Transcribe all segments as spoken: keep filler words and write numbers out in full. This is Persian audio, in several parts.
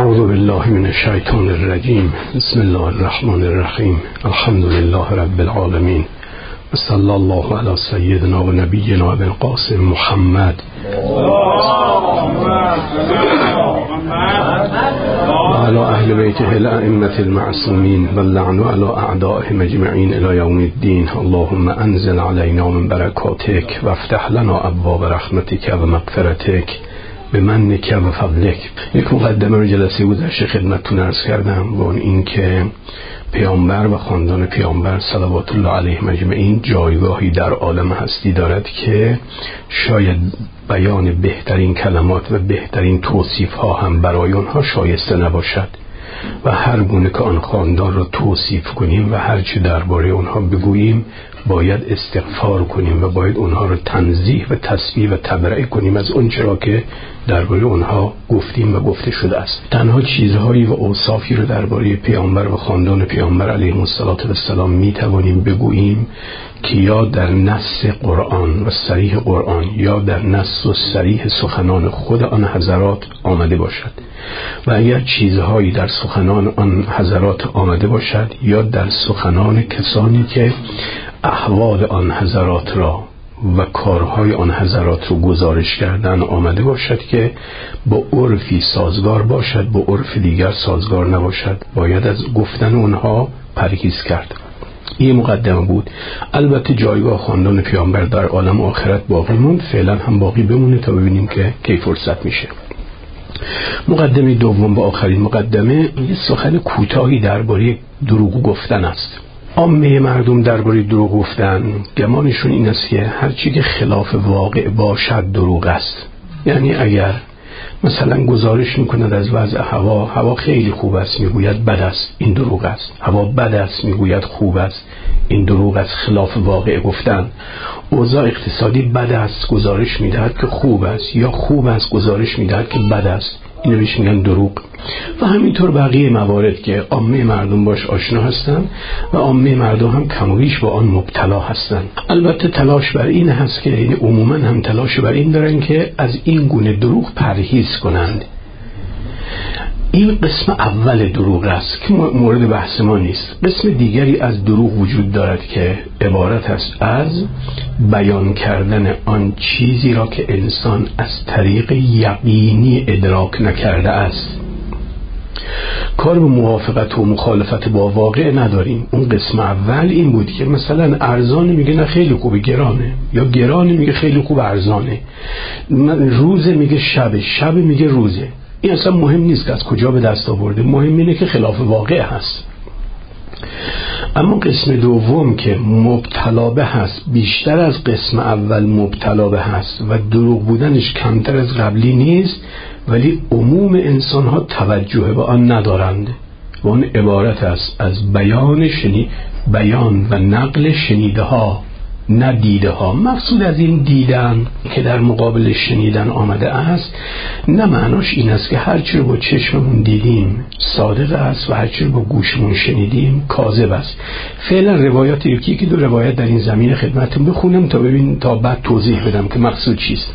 اعوذ بالله من الشیطان الرجیم. بسم الله الرحمن الرحیم. الحمد لله رب العالمین و صلی الله علی سیدنا و نبینا ابی القاسم محمد و علی اهل بیته الائمة المعصومین و اللعن علی اعدائهم اجمعین الی یوم الدین. اللهم انزل علینا من برکاتک و افتح لنا ابواب رحمتک و مغفرتک به منک و فضلک. یک مقدمه رو جلسه گذشته خدمتتون عرض کردم و اون این که پیامبر و خاندان پیامبر صلوات الله علیهم اجمعین جایگاهی در عالم هستی دارد که شاید بیان بهترین کلمات و بهترین توصیف ها هم برای اونها شایسته نباشد و هر گونه که آن خاندان را توصیف کنیم و هر چی درباره اونها بگوییم باید استغفار کنیم و باید اونها را تنزیه و تسبیح و تبرئه کنیم از اون چرا که درباره اونها گفتیم و گفته شده است. تنها چیزهایی و اوصافی رو درباره پیامبر و خاندان پیامبر علیهم السلام می توانیم بگوییم که یا در نص قرآن و صریح قرآن یا در نص و صریح سخنان خود آن حضرات آمده باشد و اگر چیزهایی در سخنان آن حضرات آمده باشد یا در سخنان کسانی که احوال آن حضرات را و کارهای آن حضرات رو گزارش کردن آمده باشد که با عرفی سازگار باشد با عرف دیگر سازگار نباشد، باید از گفتن اونها پرهیز کرد. این مقدمه بود. البته جایگاه خاندان پیامبر در عالم آخرت باقی موند، فعلا هم باقی بمونه تا ببینیم که کی فرصت میشه. مقدمه دوم و آخرین مقدمه یه سخن کوتاهی درباره دروغ گفتن است. عامه مردم درباره دروغ گفتن گمانشون این است که هر چی که خلاف واقع باشد دروغ است. یعنی اگر مثلا گزارش میکند از وضع هوا، هوا خیلی خوب است میگوید بد است، این دروغ است. هوا بد است میگوید خوب است، این دروغ است. خلاف واقع گفتن. اوضاع اقتصادی بد است گزارش میدهد که خوب است، یا خوب است گزارش میدهد که بد است، اینو بهش میگن دروغ. و همینطور بقیه موارد که عامه مردم باش آشنا هستند و عامه مردم هم کم و بیش با آن مبتلا هستند. البته تلاش بر این هست که یعنی عموما هم تلاش بر این دارن که از این گونه دروغ پرهیز کنند. این قسم اول دروغ است که مورد بحث ما نیست. قسم دیگری از دروغ وجود دارد که عبارت است از بیان کردن آن چیزی را که انسان از طریق یقینی ادراک نکرده است. کار به موافقت و مخالفت با واقع نداریم. اون قسم اول این بود که مثلا ارزانه میگه نه خیلی خوبه گرانه، یا گرانه میگه خیلی خوب ارزانه، روزه میگه شبه، شب میگه روزه. این اصلا مهم نیست که از کجا به دست آورده، مهم اینه که خلاف واقع هست. اما قسم دوم که مبتلا به هست بیشتر از قسم اول مبتلا به هست و دروغ بودنش کمتر از قبلی نیست، ولی عموم انسان ها توجه به آن ندارند و اون عبارت است از بیان شنی بیان و نقل شنیده ها نه دیده ها. مقصود از این دیدن که در مقابل شنیدن آمده است نه معناش این است که هرچی رو با چشممون دیدیم صادق است و هرچی رو با گوشمون شنیدیم کاذب است. فعلا روایات یکی که دو روایت در این زمینه خدمتتون بخونم تا ببین تا بعد توضیح بدم که مقصود چیست.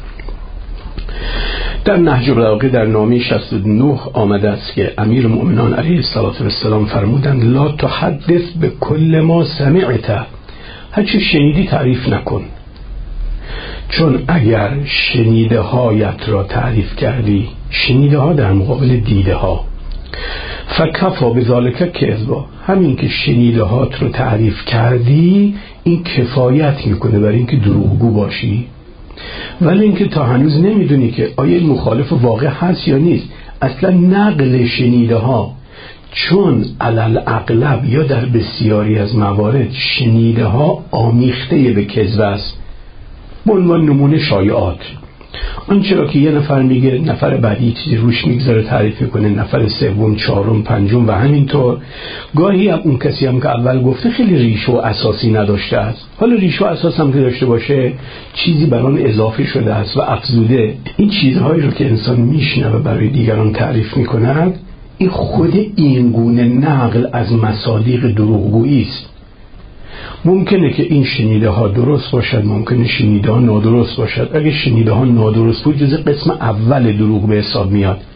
در نهج البلاغه در نامه شصت و نه آمده است که امیر المؤمنان علیه السلام فرمودند لا تحدث به کل ما سمعت، هرچی شنیدی تعریف نکن، چون اگر شنیده هایت را تعریف کردی، شنیده ها در مقابل دیده ها، فکفا بذالک کذبا، همین که شنیده هات رو تعریف کردی این کفایت میکنه برای اینکه دروغگو باشی. ولی اینکه تا هنوز نمیدونی که آیا این مخالف واقع هست یا نیست. اصلا نقل شنیده ها، چون علل اغلب یا در بسیاری از موارد شنیده ها آمیخته به کذب است، به عنوان نمونه شایعات. آنچه را که یه نفر میگه نفر بعدی چیزی روش میگذاره تعریف میکنه، نفر سوم چهارم پنجم و همینطور. گاهی هم اون کسی هم که اول گفته خیلی ریشه و اساسی نداشته است، حالا ریشه و اساس هم که داشته باشه چیزی بر آن اضافه شده است و افزوده. این چیزهایی رو که انسان میشنوه برای دیگران تعریف میکند، این خود این گونه نقل از مصادیق دروغگویی است. ممکنه که این شنیده ها درست باشد، ممکنه شنیده ها نادرست باشد. اگه شنیده ها نادرست بود جز قسم اول دروغ به حساب میاد.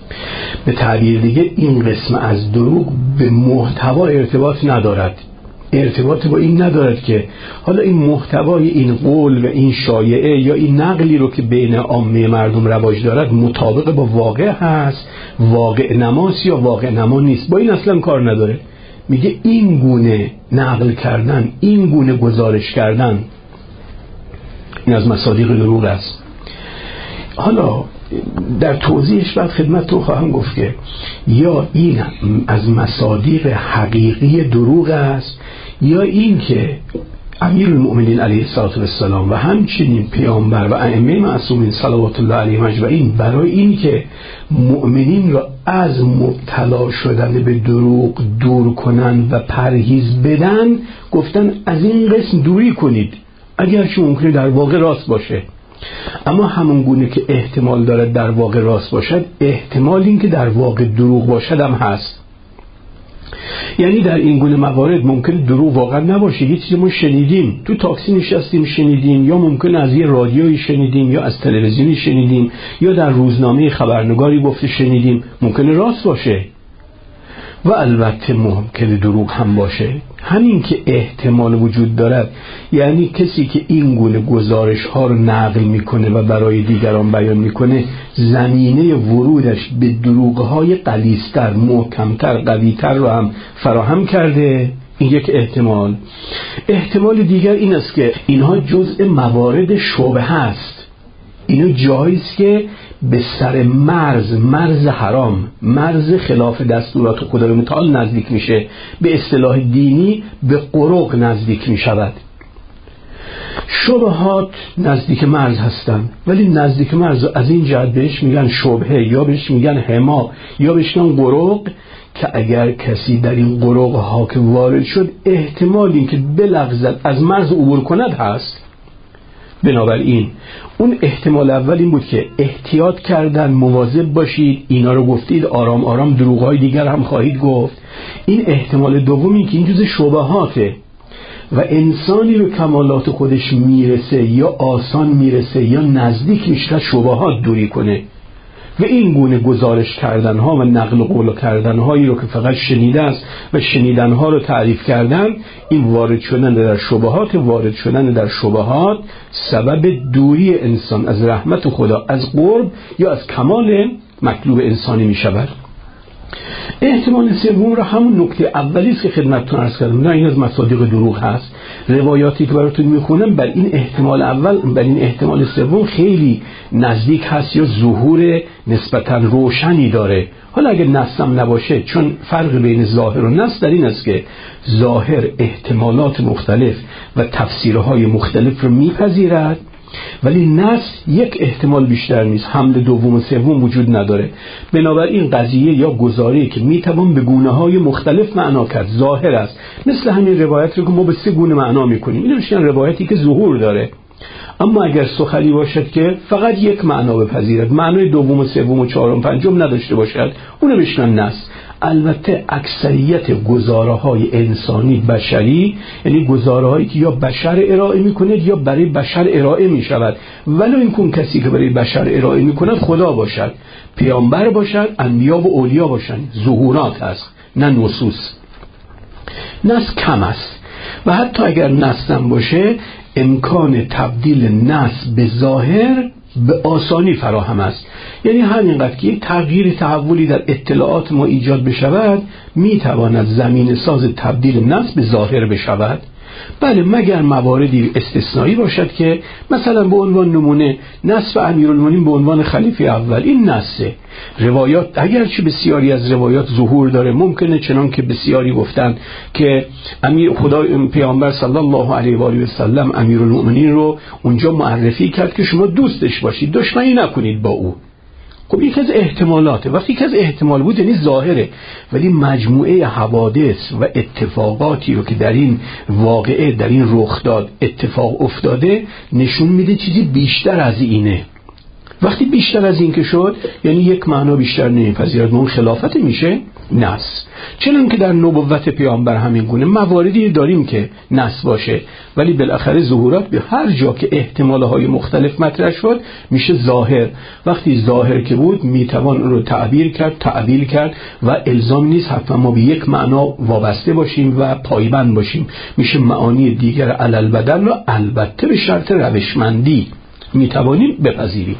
به تعبیر دیگه این قسم از دروغ به محتوا ارتباط ندارد، ارتباط با این ندارد که حالا این محتوای این قول و این شایعه یا این نقلی رو که بین عامه مردم رواج دارد مطابق با واقع هست، واقع نماست یا واقع نما نیست، با این اصلا کار نداره. میگه این گونه نقل کردن، این گونه گزارش کردن، این از مصادیق دروغ است. حالا در توضیحش بعد خدمتتون خواهم گفت که یا این از مصادیق حقیقی دروغ است یا این که امیرالمؤمنین علیه السلام و همچنین پیامبر و ائمه معصومین صلوات الله علیهم اجمعین برای این که مؤمنین را از مبتلا شدن به دروغ دور کنن و پرهیز بدن گفتن از این قسم دوری کنید، اگرچه ممکنه در واقع راست باشه، اما همون گونه که احتمال داره در واقع راست باشد، احتمال این که در واقع دروغ باشد هم هست. یعنی در این گونه موارد ممکنه دروغ واقعا نباشه، یه چیزی ما شنیدیم، تو تاکسی نشستیم شنیدیم، یا ممکنه از یه رادیویی شنیدیم یا از تلویزیونی شنیدیم یا در روزنامه خبرنگاری گفته شنیدیم، ممکنه راست باشه و البته ممکنه دروغ هم باشه. همین که احتمال وجود دارد، یعنی کسی که این گونه گزارش ها رو نقل میکنه و برای دیگران بیان میکنه زمینه ورودش به دروغ های غلیظتر، محکمتر، قویتر رو هم فراهم کرده. این یک احتمال. احتمال دیگر این است که اینها جزء موارد شبهه است، اینو جاییست که به سر مرز مرز حرام، مرز خلاف دستورات خدای متعال نزدیک میشه، به اصطلاح دینی به قرق نزدیک میشود. شبهات نزدیک مرز هستند، ولی نزدیک مرز از این جهت بهش میگن شبهه یا بهش میگن حما یا بهش میگن قرق، که اگر کسی در این قرق ها که وارد شد احتمال این که بلغزد از مرز عبور کند هست. بنابراین اون احتمال اول این بود که احتیاط کردن، مواظب باشید، اینا رو گفتید، آرام آرام دروغ‌های دیگر هم خواهید گفت. این احتمال دومی که این جزء شبهاته و انسانی به کمالات خودش میرسه یا آسان میرسه یا نزدیک میشه از شبهات دوری کنه و این گونه گزارش کردن ها و نقل قول کردن هایی رو که فقط شنیده است و شنیدن ها رو تعریف کردن، این وارد شدن در شبهات، وارد شدن در شبهات سبب دوری انسان از رحمت خدا، از قرب یا از کمال مطلوب انسانی می شود. احتمال سوم را همون نکته اولی است که خدمتتون عرض کردم، نه این از مصادیق دروغ هست. روایاتی که براتون میخونم بر این احتمال اول، بر این احتمال سوم خیلی نزدیک هست یا ظهور نسبتا روشنی داره. حالا اگر نصم نباشه، چون فرق بین ظاهر و نص در این است که ظاهر احتمالات مختلف و تفسیرهای مختلف رو میپذیرد، ولی نص یک احتمال بیشتر نیست، حمل دوم و سوم وجود نداره. بنابراین قضیه یا گزاری که میتوان به گونه های مختلف معنا کرد ظاهر است، مثل همین روایت رو که ما به سه گونه معنا میکنیم، این میشه روایتی که ظهور داره. اما اگر سخنی باشد که فقط یک معنا بپذیرد، معنای دوم و سوم و چهارم پنجم نداشته باشد، اونو بشنن نص. البته اکثریت گزاره‌های انسانی بشری، یعنی گزاره‌هایی که یا بشر ارائه می‌کند یا برای بشر ارائه می‌شود، ولو اینکه کسی که برای بشر ارائه می‌کند خدا باشد، پیامبر باشد، انبیا و اولیا باشند، ظهورات است نه نصوص. نص کم است و حتی اگر نص هم باشه امکان تبدیل نص به ظاهر به آسانی فراهم است. یعنی همینقدر که یک تغییر تحولی در اطلاعات ما ایجاد بشود میتواند زمین ساز تبدیل نص به ظاهر بشود. بله، مگر مواردی استثنایی باشد که مثلا به عنوان نمونه نصب امیرالمومنین به عنوان خلیفه اول، این نصه. روایات اگرچه بسیاری از روایات ظهور داره، ممکنه چنان که بسیاری گفتن که امیر خدا پیامبر صلی الله علیه و آله و سلم امیرالمومنین رو اونجا معرفی کرد که شما دوستش باشید، دشمنی نکنید با او. خب یک از احتمالاته، وقتی یک از احتمال بود یعنی ظاهره، ولی مجموعه حوادث و اتفاقاتی رو که در این واقعه، در این رخ داد اتفاق افتاده نشون میده چیزی بیشتر از اینه. وقتی بیشتر از این که شد یعنی یک معنا بیشتر نمیپذیرد، اون خلافت میشه نص. چون که در نبوت پیامبر همین گونه مواردی داریم که نص باشه، ولی بالاخره ظهورات به هر جا که احتمالهای مختلف مطرح شد میشه ظاهر. وقتی ظاهر که بود میتوان اون رو تعبیر کرد، تعبیر کرد و الزام نیست حتما ما به یک معنا وابسته باشیم و پایبند باشیم. میشه معانی دیگر علل بدل رو البته به شرط روشمندی میتوانیم بپذیریم.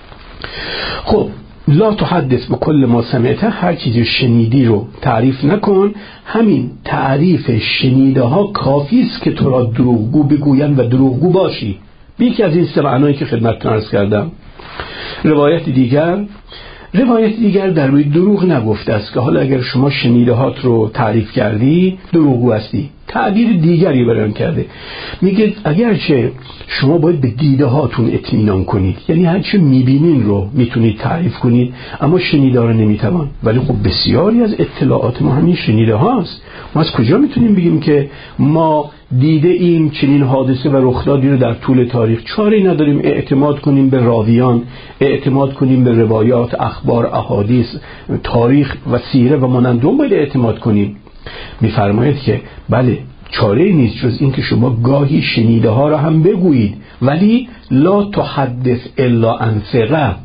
خب لا تحدث بكل ما سمعته، هر چیزی شنیدی رو تعریف نکن. همین تعریف شنیده ها کافی است که تو را دروغگو بگویند و دروغگو باشی. یکی از این سه معنایی که خدمتتون عرض کردم. روایت دیگر روایت دیگر در روی دروغ نگفته است که حالا اگر شما شنیده هات رو تعریف کردی دروغگو هستی. تعبیر دیگری بیان کرده، میگه اگرچه شما باید به دیده هاتون اطمینان کنید، یعنی هر چه میبینین رو میتونید تعریف کنید، اما شنیده رو نمیتوان. ولی خب بسیاری از اطلاعات ما همین شنیده هاست. ما از کجا میتونیم بگیم که ما دیده ایم چنین حادثه و رخدادی رو در طول تاریخ؟ چاری نداریم اعتماد کنیم به راویان، اعتماد کنیم به روایات، اخبار، احادیث، تاریخ و سیره و مانند اون باید اعتماد کنیم. میفرماید که بله چاره نیست جز این که شما گاهی شنیده ها را هم بگویید، ولی لا تحدث الا عن ثقه.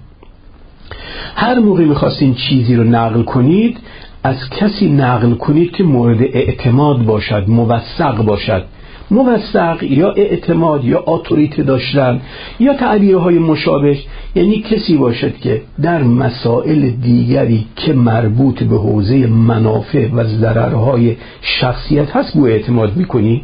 هر موقع میخواستین چیزی رو نقل کنید از کسی نقل کنید که مورد اعتماد باشد، موثق باشد. موثق یا اعتماد یا اتوریته داشتن یا تعبیرهای مشابه، یعنی کسی باشد که در مسائل دیگری که مربوط به حوزه منافع و ضررهای شخصیت هست بو اعتماد میکنی.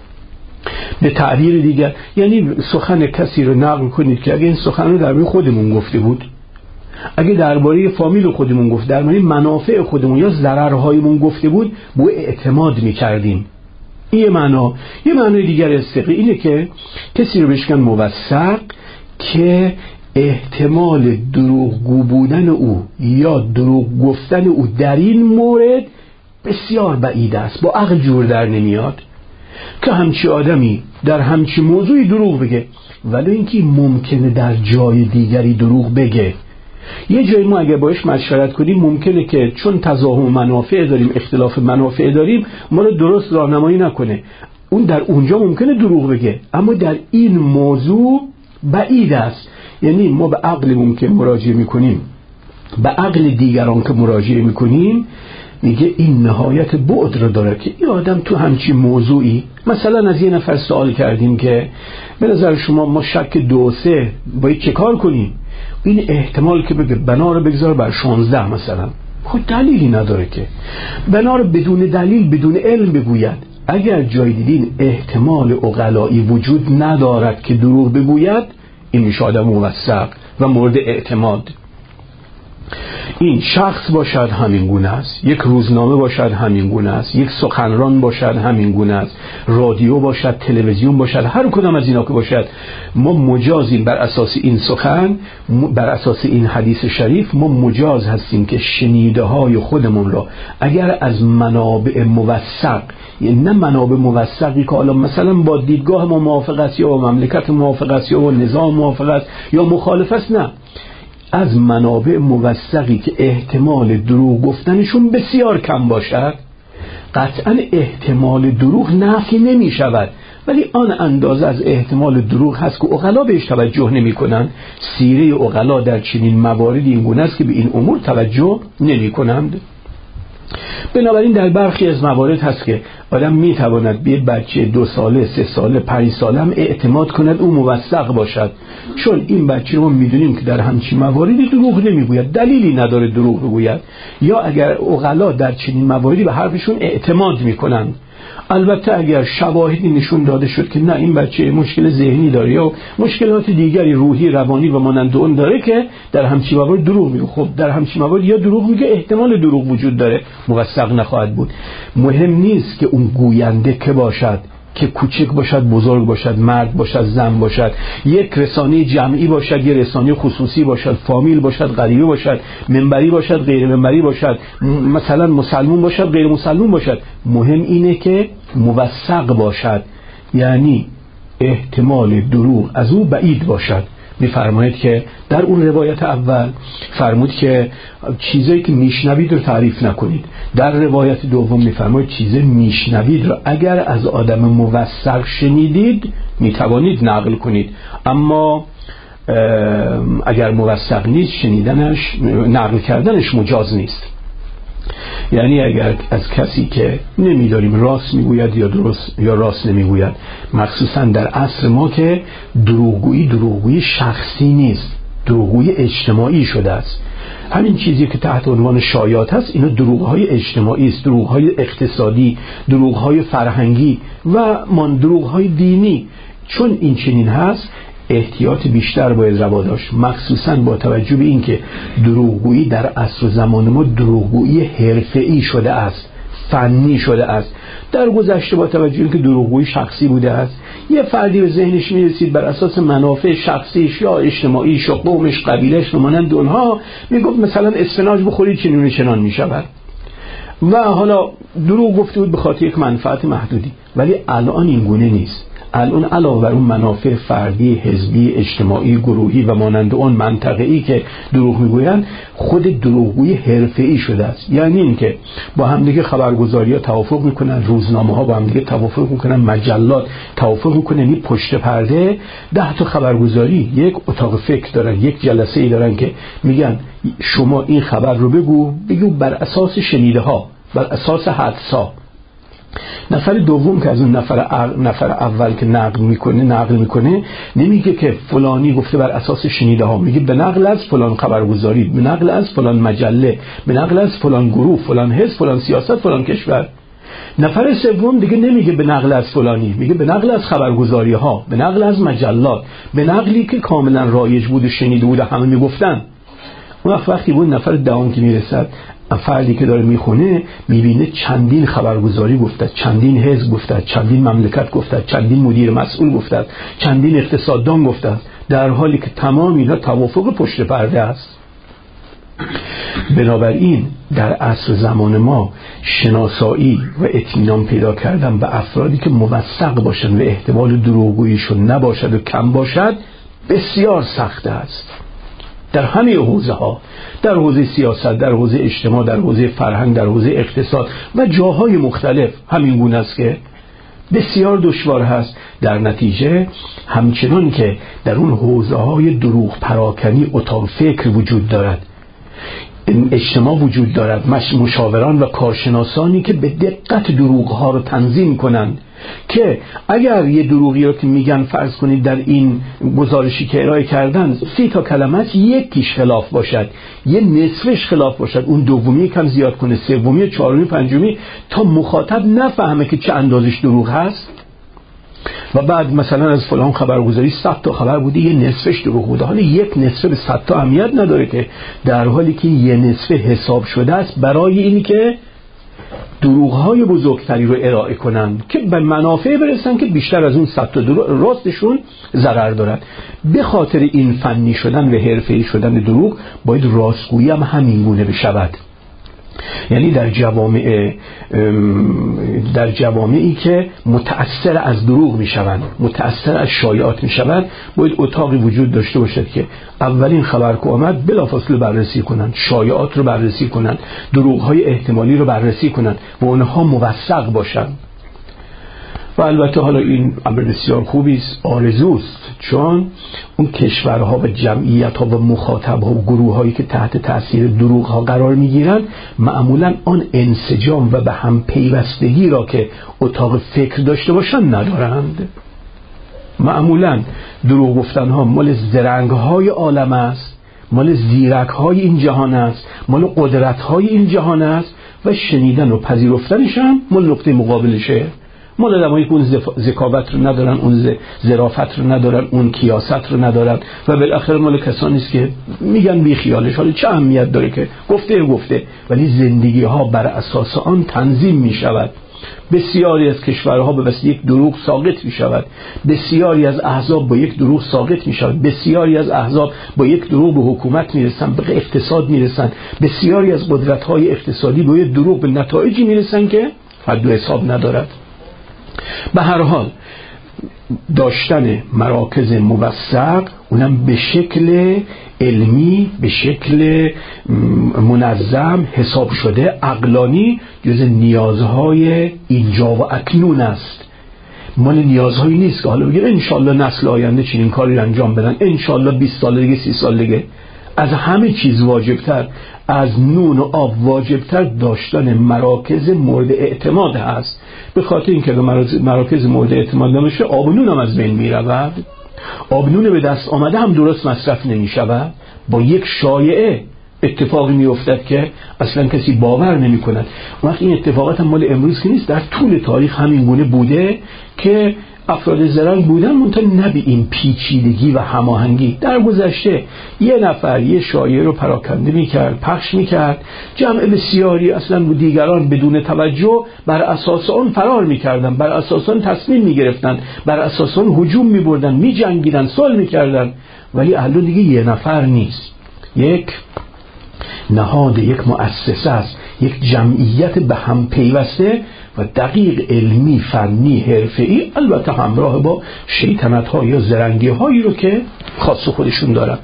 به تعبیر دیگر یعنی سخن کسی رو نقل کنید که اگه این سخن رو درباره خودمون گفته بود، اگه درباره فامیل خودمون گفت، درباره منافع خودمون یا ضررهایمون گفته بود، بو اعتماد میکردیم. این معنا. یه معنای دیگر از ثقه اینه که کسی رو بشکن موثق که احتمال دروغگو بودن او یا دروغ گفتن او در این مورد بسیار بعید است، با عقل جور در نمیاد که همچی آدمی در همچی موضوعی دروغ بگه، ولی اینکه ممکنه در جای دیگری دروغ بگه. یه جایی ما اگه باش مشورت کنیم ممکنه که چون تضاهم منافع داریم، اختلاف منافع داریم، ما رو درست راهنمایی نکنه. اون در اونجا ممکنه دروغ بگه، اما در این موضوع بعید است. یعنی ما به عقلمون که مراجعه میکنیم، به عقل دیگران که مراجعه میکنیم، میگه این نهایت بعد رو داره که این آدم تو همچی موضوعی، مثلا از یه نفر سوال کردیم که به نظر شما ما شک دو سه باید چه کار کنیم؟ این احتمال که بگه بنا رو بگذار بر شانزده مثلا، خود دلیلی نداره که بنا رو بدون دلیل بدون علم بگوید. اگر جای دیدین احتمال عقلایی وجود ندارد که دروغ بگوید، این میشه آدم موثق و مورد اعتماد. این شخص باشد همین گونه است، یک روزنامه باشد همین گونه است، یک سخنران باشد همین گونه است، رادیو باشد، تلویزیون باشد، هر کدام از اینا که باشد، ما مجازیم بر اساس این سخن، بر اساس این حدیث شریف، ما مجاز هستیم که شنیده های خودمون را اگر از منابع موثق، یعنی نه منابع موثقی که حالا مثلا با دیدگاه ما موافق است یا با مملکت موافق است یا با نظام موافق است یا مخالف است، نه، از منابع موثقی که احتمال دروغ گفتنشون بسیار کم باشد. قطعا احتمال دروغ نفی نمی شود، ولی آن اندازه از احتمال دروغ هست که عقلا بهش توجه نمی کنند. سیره عقلا در چنین مواردی این گونه است که به این امور توجه نمی کنند. بنابراین در برخی از موارد هست که آدم میتواند به بچه دو ساله، سه ساله، پنج ساله هم اعتماد کند او موثق باشد، چون این بچه رو میدونیم که در همچین مواردی دروغ نمیگوید، دلیلی نداره دروغ بگوید، یا اگر عقلا در چنین مواردی به حرفشون اعتماد میکنند. البته اگر شواهدی نشون داده شد که نه این بچه مشکل ذهنی داره یا مشکلات دیگری روحی، روانی و مانند اون داره که در همچین موارد دروغ میگه، خب در همچین موارد یا دروغ میگه احتمال دروغ وجود داره، موثق نخواهد بود. مهم نیست که اون گوینده که باشد، که کوچک باشد، بزرگ باشد، مرد باشد، زن باشد، یک رسانه جمعی باشد، یک رسانه خصوصی باشد، فامیل باشد، غریبه باشد، منبری باشد، غیر منبری باشد، مثلا مسلمون باشد، غیر مسلمون باشد، مهم اینه که موثق باشد، یعنی احتمال دروغ از او بعید باشد. میفرماید که در اون روایت اول فرمود که چیزایی که میشنوید رو تعریف نکنید. در روایت دوم میفرماید چیزی میشنوید رو اگر از آدم موثق شنیدید میتوانید نقل کنید، اما اگر موثق نیست شنیدنش، نقل کردنش مجاز نیست. یعنی اگر از کسی که نمیداریم راست میگوید یا درست یا راست نمیگوید، مخصوصا در عصر ما که دروغگویی دروغگویی شخصی نیست، دروغگویی اجتماعی شده است. همین چیزی که تحت عنوان شایعات هست اینا دروغ‌های اجتماعی است، دروغ‌های اقتصادی، دروغ‌های فرهنگی و من دروغ‌های دینی. چون این چنین هست احتیاط بیشتر باید روا داشت، مخصوصا با توجه به اینکه دروغگویی در عصر و زمان ما دروغگویی حرفه‌ای شده است، فنی شده است. در گذشته با توجه به اینکه دروغگویی شخصی بوده است، یه فردی به ذهنش میرسید بر اساس منافع شخصیش یا اجتماعیش یا قومش، قبیلهش و مانند اونها میگفت مثلا اسفناج بخورید چنین و چنان میشود و حالا دروغ گفته بود به خاطر یک منفعت محدودی. ولی الان این گونه نیست. الان علاوه بر اون منافع فردی، حزبی، اجتماعی، گروهی و مانند اون منطقه‌ای که دروغ میگویند، خود دروغگویی حرفه‌ای شده است. یعنی اینکه با همدیگه خبرگزاری‌ها توافق میکنن، روزنامه‌ها با همدیگه توافق میکنن، مجلات توافق میکنن، این پشت پرده ده تا خبرگزاری یک اتاق فکر دارن، یک جلسه‌ای دارن که میگن شما این خبر رو بگو، بگو بر اساس شنیده‌ها، بر اساس حدس‌ها. نفر دوم که از اون نفر نفر اول که نقل میکنه نقل میکنه نمیگه که فلانی گفته بر اساس شنیده ها، میگه به نقل از فلان خبرگزاری، به نقل از فلان مجله، به نقل از فلان گروه، فلان حزب، فلان سیاست، فلان کشور. نفر سوم دیگه نمیگه به نقل از فلانی، میگه به نقل از خبرگزاری ها، به نقل از مجلات، به نقلی که کاملا رایج بود و شنیده بود و همه میگفتن. اون وقتی بود نفر دهم که میرسد، فردی که داره میخونه میبینه چندین خبرگزاری گفته، چندین حزب گفته، چندین مملکت گفته، چندین مدیر مسئول گفته، چندین اقتصاددان گفته، در حالی که تمام اینا توافق پشت پرده است. بنابراین در عصر زمان ما شناسایی و اطمینان پیدا کردن به افرادی که موثق باشند و احتمال دروغگوییشون نباشد و کم باشد بسیار سخت است. در همه حوزه ها، در حوزه سیاست، در حوزه اجتماع، در حوزه فرهنگ، در حوزه اقتصاد و جاهای مختلف همین گونه است که بسیار دشوار هست. در نتیجه همچنان که در اون حوزه های دروغ پراکنی اتاق فکر وجود دارد، اجتماع وجود دارد، مشاوران و کارشناسانی که به دقت دروغ ها رو تنظیم کنند که اگر یه دروغی رو که میگن فرض کنید در این گزارشی که ارائه کردن سی تا کلمه یکیش خلاف باشد، یه نصفش خلاف باشد، اون دومی کم زیاد کنه، سومی، چهارمی، پنجمی، تا مخاطب نفهمه که چه اندازش دروغ هست. و بعد مثلا از فلان خبرگزاری صد تا خبر بوده، یه نصفش دروغ بوده. حالا یک نصف به صد تا اهمیت نداره که، در حالی که یه نصف حساب شده است برای اینی که دروغ‌های بزرگتری رو ارائه کنن که به منافع برسن که بیشتر از اون صد تا راستشون ضرر دارن. به خاطر این فنی شدن و حرفه‌ای شدن دروغ باید راستگویی هم همین گونه بشود. یعنی در جوامع در جوامعی که متأثر از دروغ میشوند، متأثر از شایعات میشوند، باید اتاقی وجود داشته باشد که اولین خبر که آمد بلافاصله بررسی کنند، شایعات رو بررسی کنند، دروغ‌های احتمالی رو بررسی کنند و اونها موثق باشند. و البته حالا این امر بسیار خوبی است، آرزوست، چون اون کشورها و جمعیت‌ها و مخاطب‌ها و گروه‌هایی که تحت تأثیر دروغ‌ها قرار می‌گیرند معمولاً آن انسجام و به هم پیوستگی را که اتاق فکر داشته باشند ندارند. معمولاً دروغ گفتن‌ها مال زرنگ‌های عالم است، مال زیرک‌های این جهان است، مال قدرت‌های این جهان است و شنیدن و پذیرفتنش هم مال نقطه مقابلشه. مال آدمایی که اون ذکاوت رو ندارن، اون ظرافت رو ندارن، اون کیاست رو ندارن و بالاخره مال کسانی است که میگن بی خیالش، حالا چه اهمیت داره که گفته گفته، ولی زندگی ها بر اساس آن تنظیم می شود. بسیاری از کشورها به واسطه یک دروغ ساقط می شود، بسیاری از احزاب با یک دروغ ساقط می شود، بسیاری از احزاب با یک دروغ به حکومت می رسن، به اقتصاد می رسن، بسیاری از قدرت های اقتصادی با یک دروغ به نتایجی می رسن که حد و حساب ندارد. به هر حال داشتن مراکز موثق، اونم به شکل علمی، به شکل منظم حساب شده، عقلانی، جز نیازهای اینجا و اکنون است. مال نیازهایی نیست که حالا بگیم انشالله نسل آینده چنین کاری انجام بدن، انشالله بیست سال دیگه، سی سال دیگه. از همه چیز واجبتر، از نون و آب واجبتر داشتن مراکز مورد اعتماد هست. به خاطر اینکه مراکز مورد اعتماد نمیشه، آب و نون هم از بین می رود. آب نون به دست آمده هم درست مصرف نمی شود. با یک شایعه اتفاقی می افتد که اصلا کسی باور نمی کند. وقت این اتفاقات هم مال امروز که نیست، در طول تاریخ همین گونه بوده که افراد زرنگ بودن، منتها نه به این پیچیدگی و هماهنگی. در گذشته یه نفر یه شایعه رو پراکنده میکرد، پخش میکرد، جمع بسیاری اصلا دیگران بدون توجه بر اساس اون فرار میکردن، بر اساس اون تصمیم میگرفتن، بر اساس اون هجوم میبردن، میجنگیدن، صلح میکردن. ولی الان دیگه یه نفر نیست، یک نهاد، یک مؤسسه است، یک جمعیت به هم پیوسته و دقیق، علمی، فنی، حرفه‌ای، البته همراه با شیطنت‌ها یا زرنگی‌هایی رو که خاص خودشون دارن.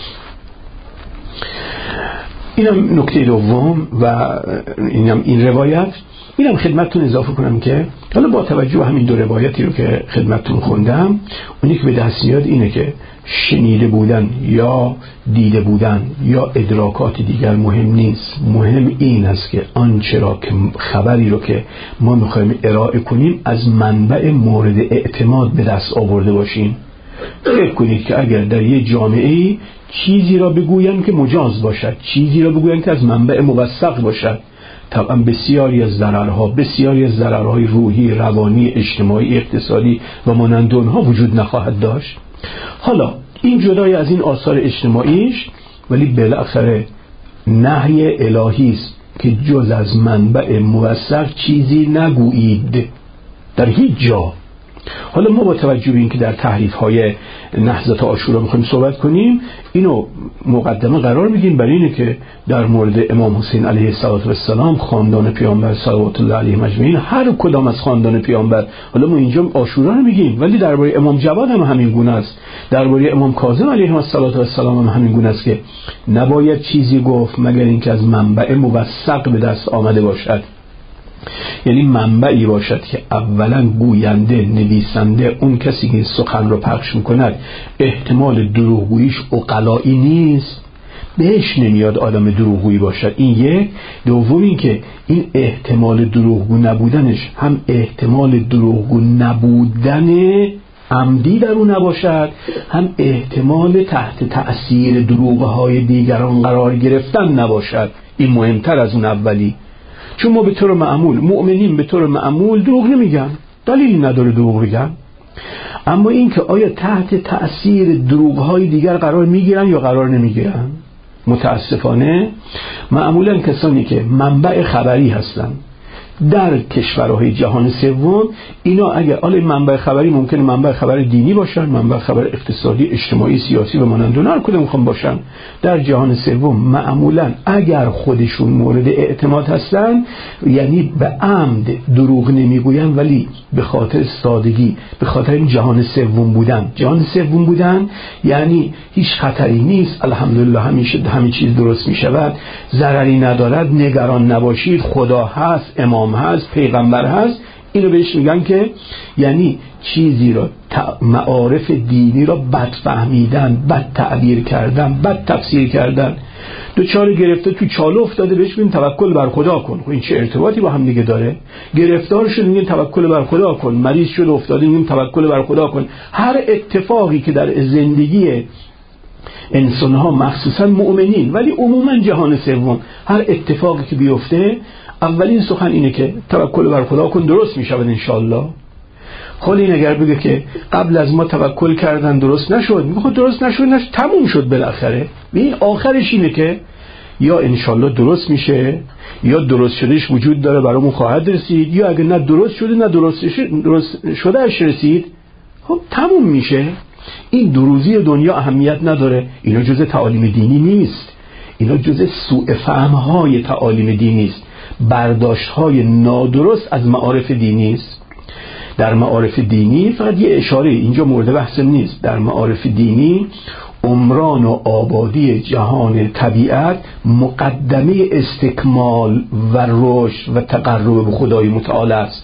اینم نکته دوم و اینم این روایت. اینم خدمتتون اضافه کنم که حالا با توجه به همین دو روایتی رو که خدمتتون خوندم، اونی که به دست میاد اینه که شنیده بودن یا دیده بودن یا ادراکات دیگر مهم نیست. مهم این است که آنچه را که خبری رو که ما میخوایم ارائه کنیم از منبع مورد اعتماد به دست آورده باشیم. فکر کنید که اگر در یه جامعه چیزی را بگوین که مجاز باشد، چیزی را بگوین که از منبع موثق باشد، طبعا بسیاری از ضررها، بسیاری از ضررهای روحی، روانی، اجتماعی، اقتصادی و مانند آنها وجود نخواهد داشت. حالا این جدای از این آثار اجتماعیش، ولی بالاخره نهی الهی است که جز از منبع موثق چیزی نگویید در هیچ جا. حالا ما با توجه به این که در تحریف‌های نهضت عاشورا می‌خوایم صحبت کنیم، اینو مقدمه قرار میدیم برای اینه که در مورد امام حسین علیه السلام، خاندان پیامبر صلوات الله علیه اجمعین، هر کدام از خاندان پیامبر، حالا ما اینجا عاشورا رو میگیم، ولی درباره امام جواد هم همین گونه است، درباره امام کاظم علیه السلام هم همین گونه است که نباید چیزی گفت مگر اینکه از منبع موثق به دست آمده باشد. یعنی منبعی باشد که اولا گوینده، نویسنده، اون کسی که سخن رو پخش میکند احتمال دروغگوییش عقلایی نیست، بهش نمیاد آدم دروغگویی باشد. این یک. دوم این که این احتمال دروغگو نبودنش هم احتمال دروغگو نبودن عمدی در اون نباشد، هم احتمال تحت تأثیر دروغهای دیگران قرار گرفتن نباشد. این مهمتر از اون اولی، چون ما به طور معمول، مؤمنین به طور معمول دروغ نمیگن، دلیلی نداره دروغ بگن. اما این که آیا تحت تأثیر دروغهای دیگر قرار میگیرن یا قرار نمیگیرن، متاسفانه معمولا کسانی که منبع خبری هستن در کشورهای جهان سوم، اینا اگر حالا منبع خبری ممکنه منبع خبر دینی باشن، منبع خبر اقتصادی، اجتماعی، سیاسی و مانند اون هر کدوم میخوان باشن، در جهان سوم معمولا اگر خودشون مورد اعتماد هستن، یعنی به عمد دروغ نمیگوین، ولی به خاطر سادگی، به خاطر این جهان سوم بودن، جهان سوم بودن یعنی هیچ خطری نیست، الحمدلله همیشه همه چیز درست میشود، ضرری ندارد، نگران نباشید، خدا هست، امام هست، پیغمبر هست. اینو بهش میگن که یعنی چیزی را معارف دینی را بد فهمیدن، بد تعبیر کردن، بد تفسیر کردن. دوچار گرفته تو چاله افتاده، بهش میگن توکل بر خدا کن. این چه ارتباطی با هم دیگه داره؟ گرفتار شد میگن توکل بر خدا کن، مریض شد افتاده میگن توکل بر خدا کن. هر اتفاقی که در زندگی انسان ها، مخصوصا مؤمنین ولی عموما جهان سوم، هر اتفاقی که بیفته اولین سخن اینه که توکل بر خدا کن، درست میشود انشالله. حالا این اگر بگه که قبل از ما توکل کردن درست نشد، میگه خود درست نشد، نشد تموم شد بالاخره. این آخرش اینه که یا انشالله درست میشه، یا درست شدهش وجود داره برامون خواهد رسید، یا اگر نه درست شده نه درست شده اش رسید، خب تموم میشه. این دروزی دنیا اهمیت نداره. اینا جزء تعالیم دینی نیست، اینا جزء سوء فهم‌های تعالیم دینی است، برداشت‌های نادرست از معارف دینی است. در معارف دینی، فقط یه اشاره اینجا مورد بحثم نیست، در معارف دینی عمران و آبادی جهان طبیعت مقدمه استکمال و رشد و تقرب به خدای متعال است.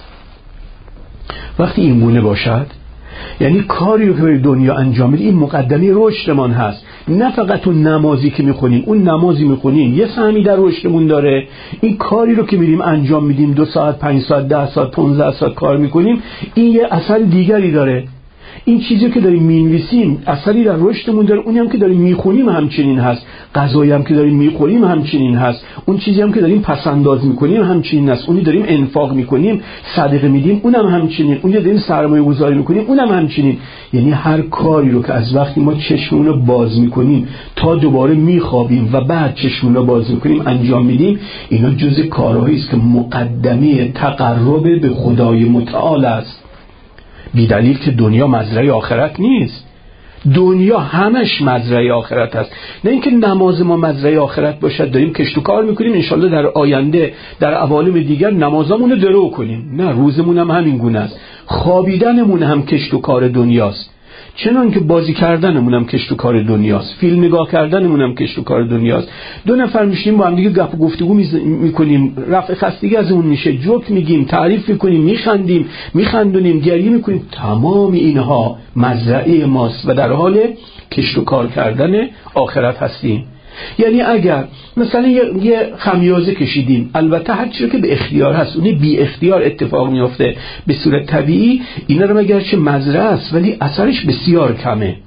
وقتی این گونه باشد، یعنی کاری رو که برای دنیا انجام میدیم این مقدمه رشدمان هست، نه فقط اون نمازی که میخونیم. اون نمازی میخونیم یه سهمی در رشدمون داره، این کاری رو که میریم انجام میدیم دو ساعت پنج ساعت ده ساعت پانزده ساعت کار میکنیم، این یه اثر دیگری داره. این چیزی که داریم می‌نویسیم اثری در رشدمون داره، اونی هم که داریم میخونیم همچنین هست، غذایی هم که داریم میخوریم همچنین هست، اون چیزی هم که داریم پسنداز میکنیم همچنین هست، اونی داریم انفاق میکنیم صدقه میدیم اونم همچنین، اونی داریم سرمایه گذاری میکنیم اونم همچنین. یعنی هر کاری رو که از وقتی ما چشممون رو باز میکنیم تا دوباره میخوابیم و بعد چشممون رو باز میکنیم انجام میدیم، اینا جزء کارهایی است که مقدمه تقرب به خدای متعال است. بی دلیل که دنیا مزرعه آخرت نیست، دنیا همش مزرعه آخرت است. نه اینکه نماز ما مزرعه آخرت باشد داریم کشت و کار میکنیم انشالله در آینده در عوالم دیگر نمازامون رو درو کنیم، نه، روزمون هم همین گونه است، خوابیدنمون هم کشت و کار دنیاست، چنان که بازی کردنمون هم کشت و کار دنیاست، فیلم نگاه کردنمون هم کشت و کار دنیاست. دو نفر میشیم با هم دیگه گپ و گفتگو میکنیم، رفع خستگی از اون میشه، جوک میگیم، تعریف میکنیم، میخندیم، میخندونیم، گریه میکنیم، تمام اینها مزرعه ماست و در حال کشت و کار کردن آخرت هستیم. یعنی اگر مثلا یه خمیازه کشیدیم، البته هر چیزی که به اختیار هست اونی بی اختیار اتفاق میفته به صورت طبیعی، اینا رو مگر چه مزرعه است ولی اثرش بسیار کمه.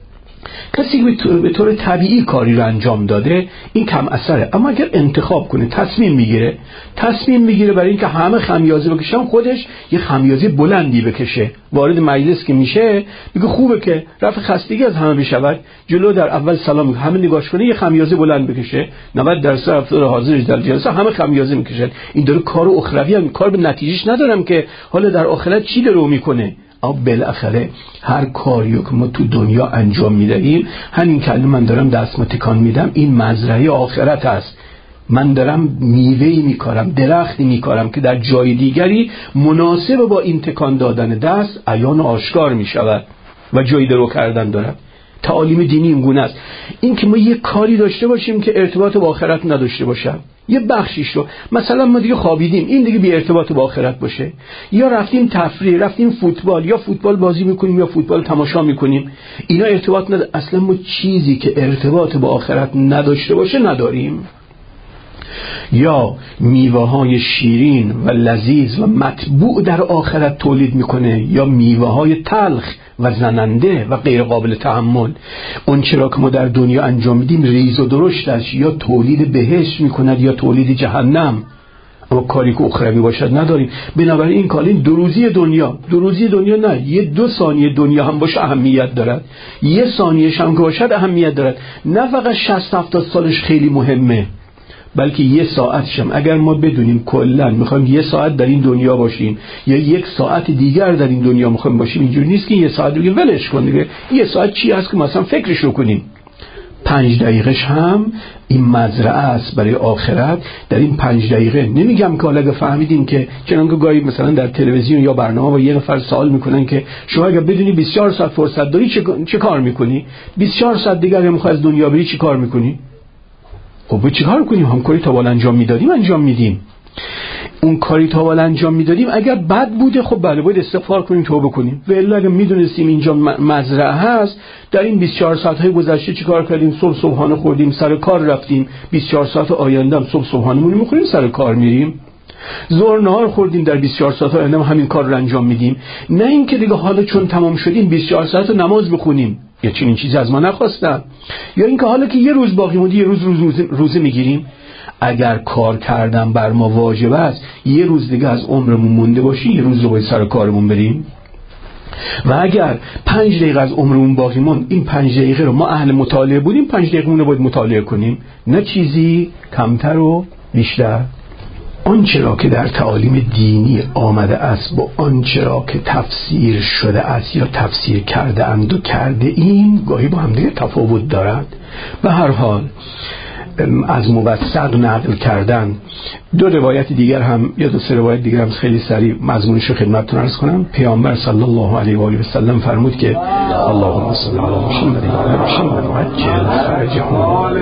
کسی که به طور طبیعی کاری رو انجام داده این کم اثره، اما اگر انتخاب کنه تصمیم میگیره تصمیم میگیره برای اینکه همه خمیازه بکشن خودش یه خمیازه بلندی بکشه، وارد مجلس که میشه میگه خوبه که رفع خستگی از همه بشود، جلو در اول سلام میگه همه نگاش کنه یه خمیازه بلند بکشه، نود درصد افراد حاضر در جلسه همه خمیازه میکشن. این داره کار اخروی هم کار به نتیجهش ندارم که حالا در آخرت چی درو میکنه. اما بالاخره هر کاریو که ما تو دنیا انجام میدهیم، همین کلمه من دارم دستم تکان میدم، این مزرعه آخرت است. من دارم میوه‌ای میکارم، درختی میکارم که در جای دیگری مناسب با این تکان دادن دست عیان و آشکار میشود و جای درو کردن دارد. تعالیم دینی این گونه است. این که ما یه کاری داشته باشیم که ارتباط با آخرت نداشته باشه، یه بخشیش رو مثلا ما دیگه خوابیدیم این دیگه بی ارتباط با آخرت باشه، یا رفتیم تفریح، رفتیم فوتبال، یا فوتبال بازی میکنیم یا فوتبال تماشا میکنیم، اینا ارتباط نداره. اصلا ما چیزی که ارتباط با آخرت نداشته باشه نداریم. یا میوه های شیرین و لذیذ و مطبوع در آخرت تولید میکنه، یا میوه های تلخ و زننده و غیر قابل تحمل. اون چرا که ما در دنیا انجام میدیم ریز و درشتش یا تولید بهشت میکند یا تولید جهنم، اما کاری که اخروی باشد نداریم. بنابراین این کالین دو روزی دنیا دو روزی دنیا نه، یه دو ثانیه دنیا هم باشه اهمیت دارد، یه ثانیه هم که باشد اهمیت دارد. نه فقط شصت هفتاد سالش خیلی مهمه، بلکه یه ساعتش هم اگر ما بدونیم کلا میخوایم یه ساعت در این دنیا باشیم یا یک ساعت دیگر در این دنیا میخوایم باشیم، اینجوری نیست که یه ساعت دیگه ولش کن دیگه. یه ساعت چی هست که مثلا فکرش رو کنیم؟ پنج دقیقش هم این مزرعه است برای آخرت. در این پنج دقیقه نمیگم که حالا اگه فهمیدیم که چنانکه گاهی مثلا در تلویزیون یا برنامه با یه نفر سوال میکنن که شما اگه بدونی بیست و چهار ساعت فرصت داری چه, چه کار میکنی؟ بیست و چهار ساعت دیگه اگه میخوای از دنیا بری چی کار میکنی؟ خب چی کار کنیم؟ هم کاری تا بالا انجام میدادیم انجام میدیم. اون کاری تا بالا انجام میدادیم اگر بد بوده خب بله باید استغفار کنیم، توبه کنیم. و الا اگه میدونستیم اینجا مزرعه هست، در این بیست و چهار ساعت های گذشته چی کار کردیم؟ صبح صبحانه خوردیم، سر کار رفتیم، بیست و چهار ساعت آینده هم صبح صبحانه میخوریم، سر کار میریم. ظهر نهار خوردیم، در بیست و چهار ساعت آینده هم همین کار رو انجام میدیم. نه اینکه دیگه حالا چون تمام شدیم بیست و چهار ساعت نماز بخونیم، یا چنین چیزی از ما نخواستن، یا اینکه حالا که یه روز باقی مونده یه روز روزه, روزه میگیریم. اگر کار کردن بر ما واجب است، یه روز دیگه از عمرمون مونده باشه یه روز رو باید سر کارمون بریم. و اگر پنج دقیقه از عمرمون باقی موند، این پنج دقیقه رو ما اهل مطالعه بودیم، پنج دقیقه رو باید مطالعه کنیم، نه چیزی کمتر و بیشتر. آنچه را که در تعالیم دینی آمده است با آنچه را که تفسیر شده است یا تفسیر کرده اند و کرده ایم گاهی با هم دیگه تفاوت دارد. به هر حال از موثق نقل کردن. دو روایت دیگر هم یا دو سه روایت دیگر هم خیلی سریع مضمونش رو خدمتتون عرض کنم. پیامبر صلی الله علیه و آله و سلم فرمود که اللهم صل علی محمد و علی محمد وعجل فرجهم.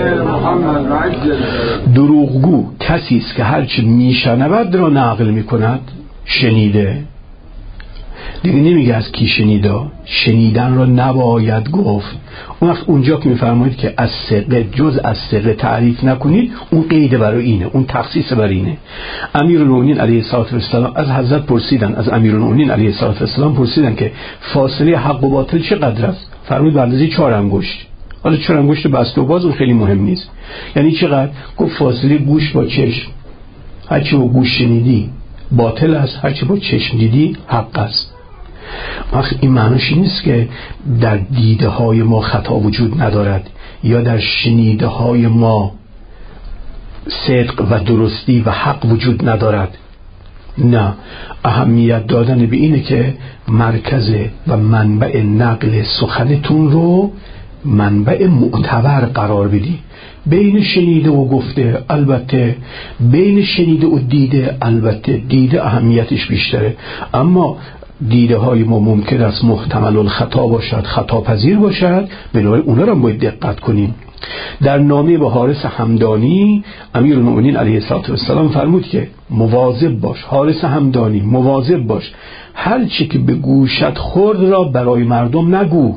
دروغگو کسی است که هرچی میشنود را نقل میکند. شنیده دیگه نمیگه از کی شنیده، شنیدن رو نباید گفت. اون وقت اونجا که میفرمایید که از ثقه جز از ثقه تعریف نکنید، اون قید برای اینه، اون تخصیص برای اینه. امیرالمومنین علیه السلام از حضرت پرسیدن، از امیرالمومنین علیه السلام پرسیدن که فاصله حق و باطل چقدر است؟ فرمود به اندازه چهار انگشت. حالا چهار انگشت بسته و باز اون خیلی مهم نیست. یعنی چقدر؟ گفت فاصله گوش با چشم. هرچی با گوش شنیدی باطل است، هرچی با چشم دیدی حق است. وقت این معنیش نیست که در دیده های ما خطا وجود ندارد یا در شنیده های ما صدق و درستی و حق وجود ندارد. نه، اهمیت دادن به اینه که مرکز و منبع نقل سخنتون رو منبع معتبر قرار بدی. بین شنیده و گفته البته، بین شنیده و دیده البته دیده اهمیتش بیشتره، اما دیده های ما ممکن است محتمل الخطا باشد، خطا پذیر باشد، بنابراین اونا رو هم باید دقت کنیم. در نامه به حارث همدانی امیرالمومنین علیه السلام فرمود که مواظب باش حارث همدانی، مواظب باش هر چی که به گوشت خورد را برای مردم نگو.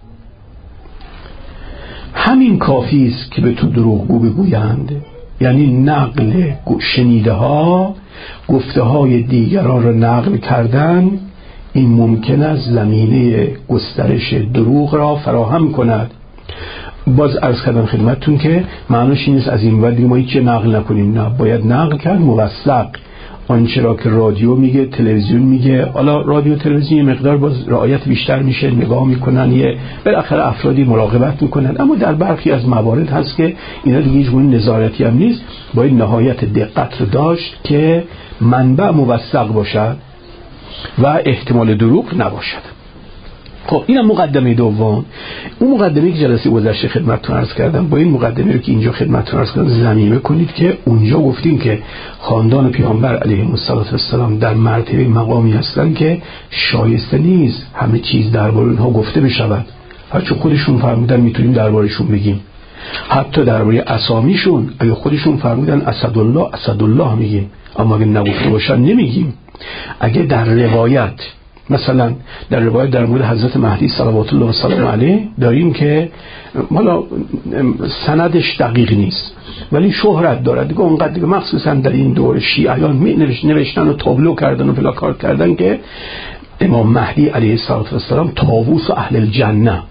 همین کافی است که به تو دروغگو بگویند. یعنی نقل شنیده ها، گفته های دیگران را نقل کردن، این ممکن است زمینه گسترش دروغ را فراهم کند. باز عرض کردم خدمتتون که معنیش این نیست از این بعد ما هیچ نقل نکنیم. نه، باید نقل کرد موثق. آنچه را که رادیو میگه، تلویزیون میگه، حالا رادیو تلویزیون یه مقدار باز رعایت بیشتر میشه، نگاه میکنن، یه بالاخره افرادی مراقبت میکنن، اما در برخی از موارد هست که اینا دیگه هیچ گونه نظارتی هم نیست. باید نهایت دقت رو داشت که منبع موثق باشد و احتمال دروغ نباشد. خب اینم مقدمه دوم. اون مقدمه که جلسه گذشته خدمتتون عرض کردم، با این مقدمه رو که اینجا خدمتتون عرض کردم ضمیمه کنید که اونجا گفتیم که خاندان پیامبر علیه السلام در مرتبه مقامی هستن که شایسته نیست همه چیز درباره اونها گفته بشود. هرچون خودشون فرمودن میتونیم دربارهشون بگیم، حتی درباره اسامیشون اگه خودشون فرمودن اسدالله اسدالله میگیم، اما اگه نگفته باشن نمیگیم. اگه در روایت مثلا در روایت در مورد حضرت مهدی صلوات الله و سلام علیه داریم که حالا سندش دقیق نیست ولی شهرت دارد دیگه، اونقدر دیگه مخصوصا در این دور شیعیان می نوشتن و تابلو کردن و پلاکارد کردن که امام مهدی علیه السلام طاووس و اهل الجنه.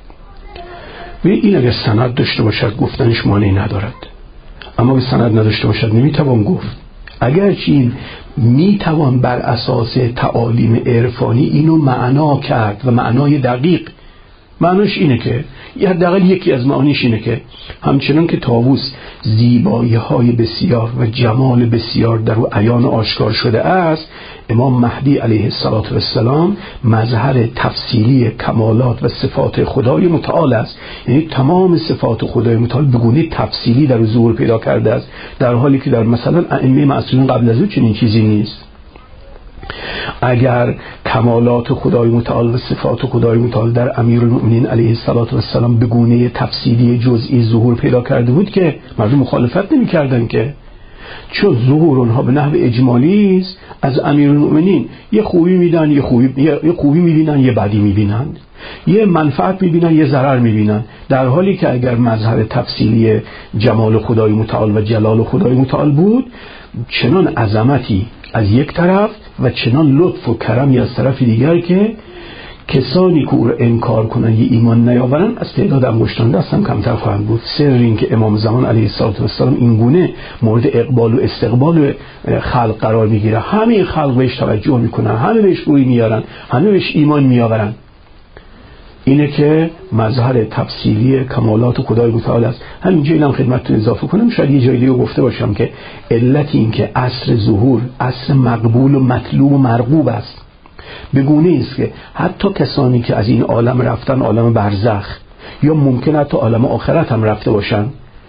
و این اگه سند داشته باشد گفتنش مانعی ندارد، اما اگه سند نداشته باشد نمیتوان گفت. اگرچه این میتوان بر اساس تعالیم عرفانی اینو معنا کرد و معنای دقیق. معناش اینه که یا حداقل یکی از معانیش اینه که همچنان که طاووس زیبایی های بسیار و جمال بسیار در او عیان آشکار شده است، امام مهدی علیه السلام مظهر تفصیلی کمالات و صفات خدای متعال است. یعنی تمام صفات خدای متعال به گونه تفصیلی در ظهور پیدا کرده است، در حالی که در مثلا ائمه معصومین قبل از او چنین چیزی نیست. اگر کمالات خدای متعال و صفات خدای متعال در امیرالمومنین علیه السلام به گونه تفصیلی جزئی ظهور پیدا کرده بود که مردم مخالفت نمی کردن، که چون ظهور اونها به نحو اجمالی است. از امیرالمومنین یه خوبی میدن، یه خوبی یه خوبی میبینن، یه بدی میبینن، یه منفعت میبینن، یه ضرر میبینن، در حالی که اگر مظهر تفصیلی جمال خدای متعال و جلال خدای متعال بود، چنان عظمتی از یک طرف و چنان لطف و کرمی از طرف دیگر که کسانی که او را انکار کنن یا ایمان نیاورن از تعداد انگشتان دست هم کمتر خواهند بود. سر این که امام زمان علیه السلام این گونه مورد اقبال و استقبال خلق قرار میگیره، همه خلق بهش توجه میکنن، همه بهش روی میارن، همه بهش ایمان میآورن، اینه که مظهر تفصیلی کمالات خدای متعال است. همینجا اینم خدمتتون اضافه کنم، شاید یه جایی دیگه گفته باشم که علت این که عصر ظهور عصر مقبول و مطلوب و مرغوب است به گونه است که حتی کسانی که از این عالم رفتن، عالم برزخ یا ممکن حتی عالم آخرت هم رفته باشن،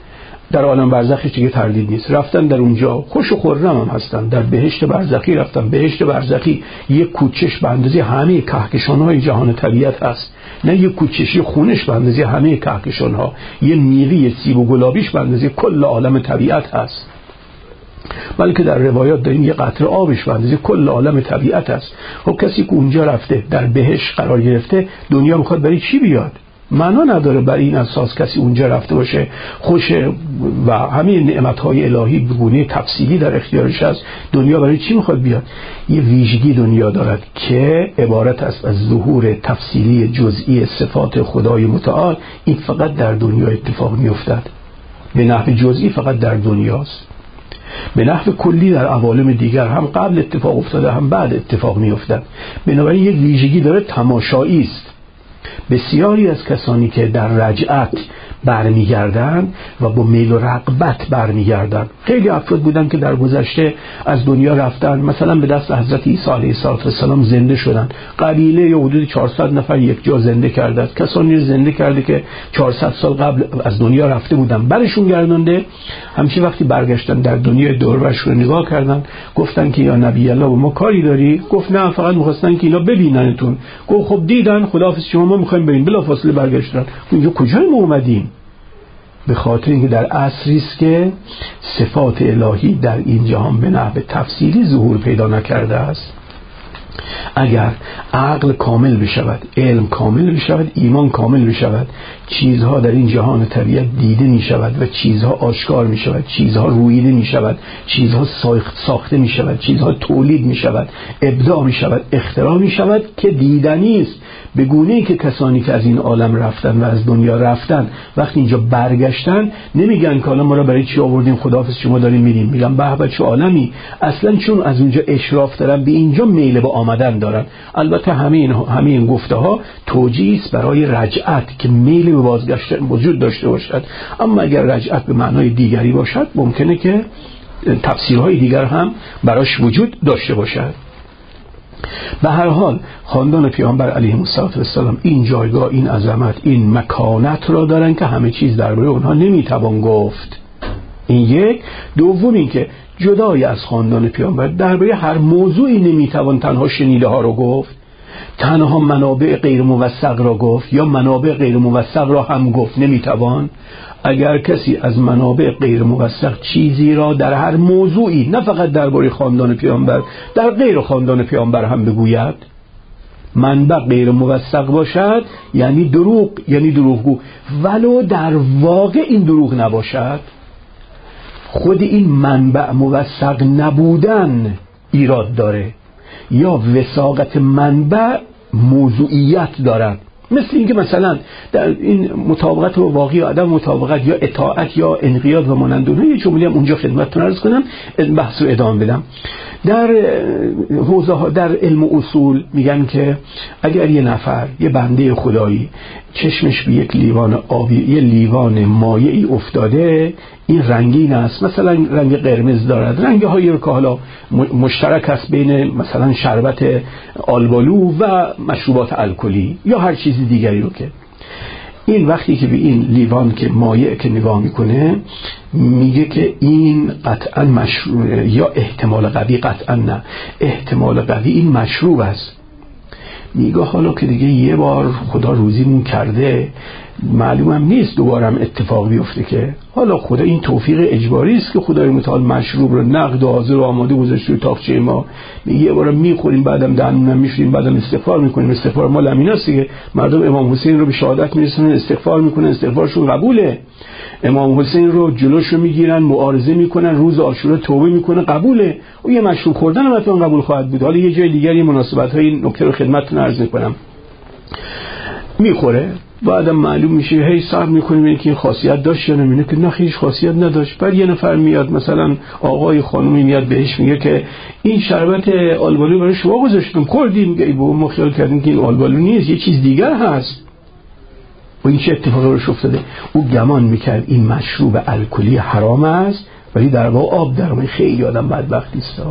در عالم برزخی دیگه تردید نیست، رفتن در اونجا خوش و خرم هم هستن. در بهشت برزخی رفتن. بهشت برزخی یک کوچش به اندازه همه کهکشان‌های جهان طبیعت هست، نه یک کوچشی خونش به اندازه همه کهکشان‌ها، یه میوه سیب و گلابیش به اندازه کل عالم طبیعت هست، بلکه در روایات داریم یه قطره آبش به اندازه کل عالم طبیعت هست. خب کسی که اونجا رفته در بهشت قرار گرفته، دنیا میخواد برای چی بیاد؟ معنا نداره برای این اساس کسی اونجا رفته باشه خوشه و همین نعمت‌های الهی به گونه تفصیلی در اختیارش هست، دنیا برای چی میخواد بیاد؟ یه ویژگی دنیا دارد که عبارت است از ظهور تفصیلی جزئی صفات خدای متعال. این فقط در دنیا اتفاق میافتد، به نحو جزئی فقط در دنیاست، به نحو کلی در عوالم دیگر هم قبل اتفاق افتاده هم بعد اتفاق میافتد. بنابراین یک ویژگی داره، تماشایی است. بسیاری از کسانی که در رجعت برمیگردن و با میل و رغبت برمیگردن، خیلی افراد بودن که در گذشته از دنیا رفتن، مثلا به دست حضرت عیسی علیه السلام زنده شدن، قبیله یا حدود چهارصد نفر یک جا زنده کرده، کسانی رو زنده کرده که چهارصد سال قبل از دنیا رفته بودن، برشون گردانده. همچنین وقتی برگشتن در دنیای دوربرش رو نگاه کردن، گفتن که یا نبی الله با ما کاری داری؟ گفت نه، فقط می‌خواستن که اینا ببیننتون. گفت خب دیدن، خداحافظ شما، ما می‌خوایم بریم. بلافاصله برگشتن. اینجا کجای ما اومدیم؟ به خاطر اینکه در عصری است که صفات الهی در این جهان به نحو تفصیلی ظهور پیدا نکرده است. اگر عقل کامل بشود، علم کامل بشود، ایمان کامل بشود، چیزها در این جهان طبیعت دیده می شود و چیزها آشکار می شود، چیزها رویده می شود، چیزها ساخته می شود، چیزها تولید می شود، ابداع می شود، اختراع می شود که دیدنی است. به گونه‌ای که کسانی که از این عالم رفتن و از دنیا رفتن وقتی اینجا برگشتن نمیگن که حالا ما را برای چی آوردیم، خداحافظ شما داریم میریم. میگن به به چه عالمی. اصلا چون از اونجا اشراف دارن به اینجا میل به آمدن دارن. البته همه این همه این گفته ها توجیه است برای رجعت که میل به بازگشت وجود داشته باشد. اما اگر رجعت به معنای دیگری باشد ممکنه که تفسیرهای دیگر هم براش وجود داشته باشد. به هر حال خاندان پیامبر علیه السلام این جایگاه، این عظمت، این مکانت را دارن که همه چیز درباره اونها نمیتوان گفت. این یک. دوم این که جدای از خاندان پیامبر درباره هر موضوعی نمیتوان تنها شنیده ها رو گفت، تنها منابع غیر موثق را گفت یا منابع غیر موثق را هم گفت، نمیتوان. اگر کسی از منابع غیر موثق چیزی را در هر موضوعی، نه فقط درباره خاندان پیامبر، در غیر خاندان پیامبر هم بگوید، منبع غیر موثق باشد یعنی دروغ، یعنی دروغگو، ولو در واقع این دروغ نباشد. خود این منبع موثق نبودن ایراد داره یا وثاقت منبع موضوعیت دارد. مثل اینکه مثلا در این مطابقت و واقعی عدم مطابقت یا اطاعت یا انقیاد و مانند اونها، یه جمله هم اونجا خدمتتون عرض کنم، بحث رو ادامه بدم. در حوزه ها در علم اصول میگن که اگر یه نفر، یه بنده خدایی چشمش به یک لیوان آبی، یه لیوان مایعی افتاده، این رنگین است، مثلا رنگ قرمز دارد، رنگ هایی رو که حالا مشترک است بین مثلا شربت آلبالو و مشروبات الکلی یا هر چیزی دیگری رو، که این وقتی که به این لیوان که مایع که نگاه میکنه میگه که این قطعا مشروب، یا احتمال قوی، قطعا نه، احتمال قوی این مشروب است. میگه حالا که دیگه یه بار خدا روزیمون کرده، معلومم نیست دوبارم اتفاق بیفته، که حالا خدا این توفیق اجباری است که خدای متعال مشروب رو نقد و حاضر و آماده گذاشته رو تاقچه ما، یه بار میخوریم بعدم دهنمون میشوریم بعدم استغفار میکنیم. استغفار مال همین است دیگه. مردم امام حسین رو به شهادت میرسونن، استغفار میکنن، استغفارشون قبوله. امام حسین رو جلوشو میگیرن، معارضه میکنن، روز عاشورا توبه میکنه، قبوله. و یه مشروب خوردن هم حتما قبول خواهد بود. حالا یه جای دیگری مناسبت‌های نکته رو خدمتتون عرض میکنم. میخوره، بعدم معلوم میشه، هی صبر میکنیم اینکه این خاصیت داشت یا نمیدونه که نه، هیچ خاصیت نداشت. بعد یه نفر میاد، مثلا آقای خانومی میاد بهش میگه که این شربت آلبالو برای شما گذاشتم، خوردیم. میگه با ما خیال کردیم که این آلبالو نیست، یه چیز دیگر هست. و این چه اتفاقی روش افتاده؟ او گمان میکرد این مشروب الکلی حرام است، ولی در واقع آب درمه. خیلی آدم بدبختی است.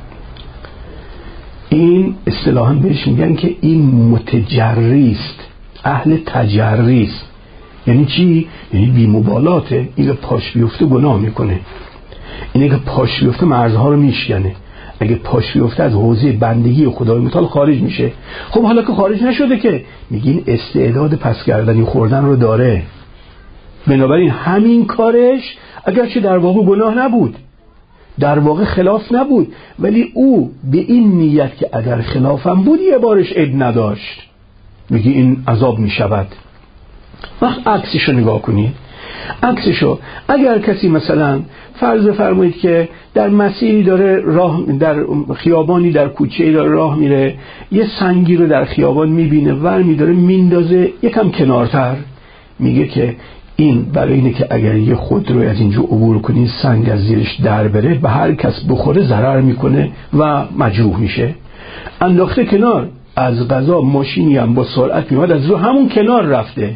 این اصطلاحاً بهش میگن که این متجری است، اهل تجری است، یعنی چی؟ یعنی بی مبالاته. اینکه پاش بیفته گناه میکنه، اینه که پاش بیفته مرزها رو میشکنه. اگه پاش بیفته از حوزه بندگی خدای متعال خارج میشه. خب حالا که خارج نشده که میگین استعداد پس کردنی خوردن رو داره، بنابراین همین کارش اگرچه در واقع گناه نبود، در واقع خلاف نبود، ولی او به این نیت که اگر خلافم بود یه بارش عیب نداشت، میگی این عذاب میشود. وقت عکسشو نگاه کنید. عکسشو اگر کسی مثلا فرض فرمایید که در مسیری داره راه، در خیابانی در کوچه‌ای داره راه میره، یه سنگی رو در خیابان میبینه ور میداره میندازه یکم کنارتر، میگه که این برای اینه که اگر یه خودرو از اینجا عبور کنی سنگ از زیرش در بره، به هر کس بخوره ضرر میکنه و مجروح میشه. انداخته کنار، از قضا ماشینی هم با سرعت میاد از رو همون کنار رفته.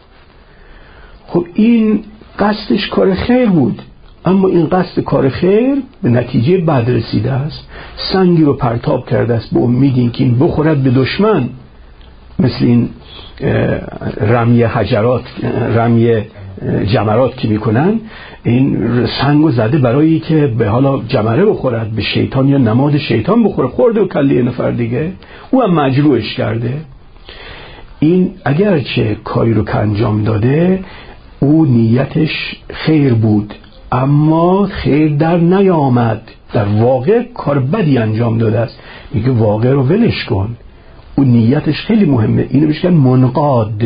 خب این قصدش کار خیر بود، اما این قصد کار خیر به نتیجه بد رسیده است. سنگی رو پرتاب کرده است به امید این که این بخورد به دشمن، مثل این رمی حجرات، رمی جمرات که میکنن، این سنگو زده برای که به حالا جمره بخورد، به شیطان یا نماد شیطان بخوره، خورده و کله نفر دیگه، او هم مجروحش کرده. این اگرچه کاری رو که انجام داده او نیتش خیر بود، اما خیر در نیامد، در واقع کار بدی انجام داده است. میگه واقع رو ولش کن، او نیتش خیلی مهمه. اینو بهش میگن منقاد.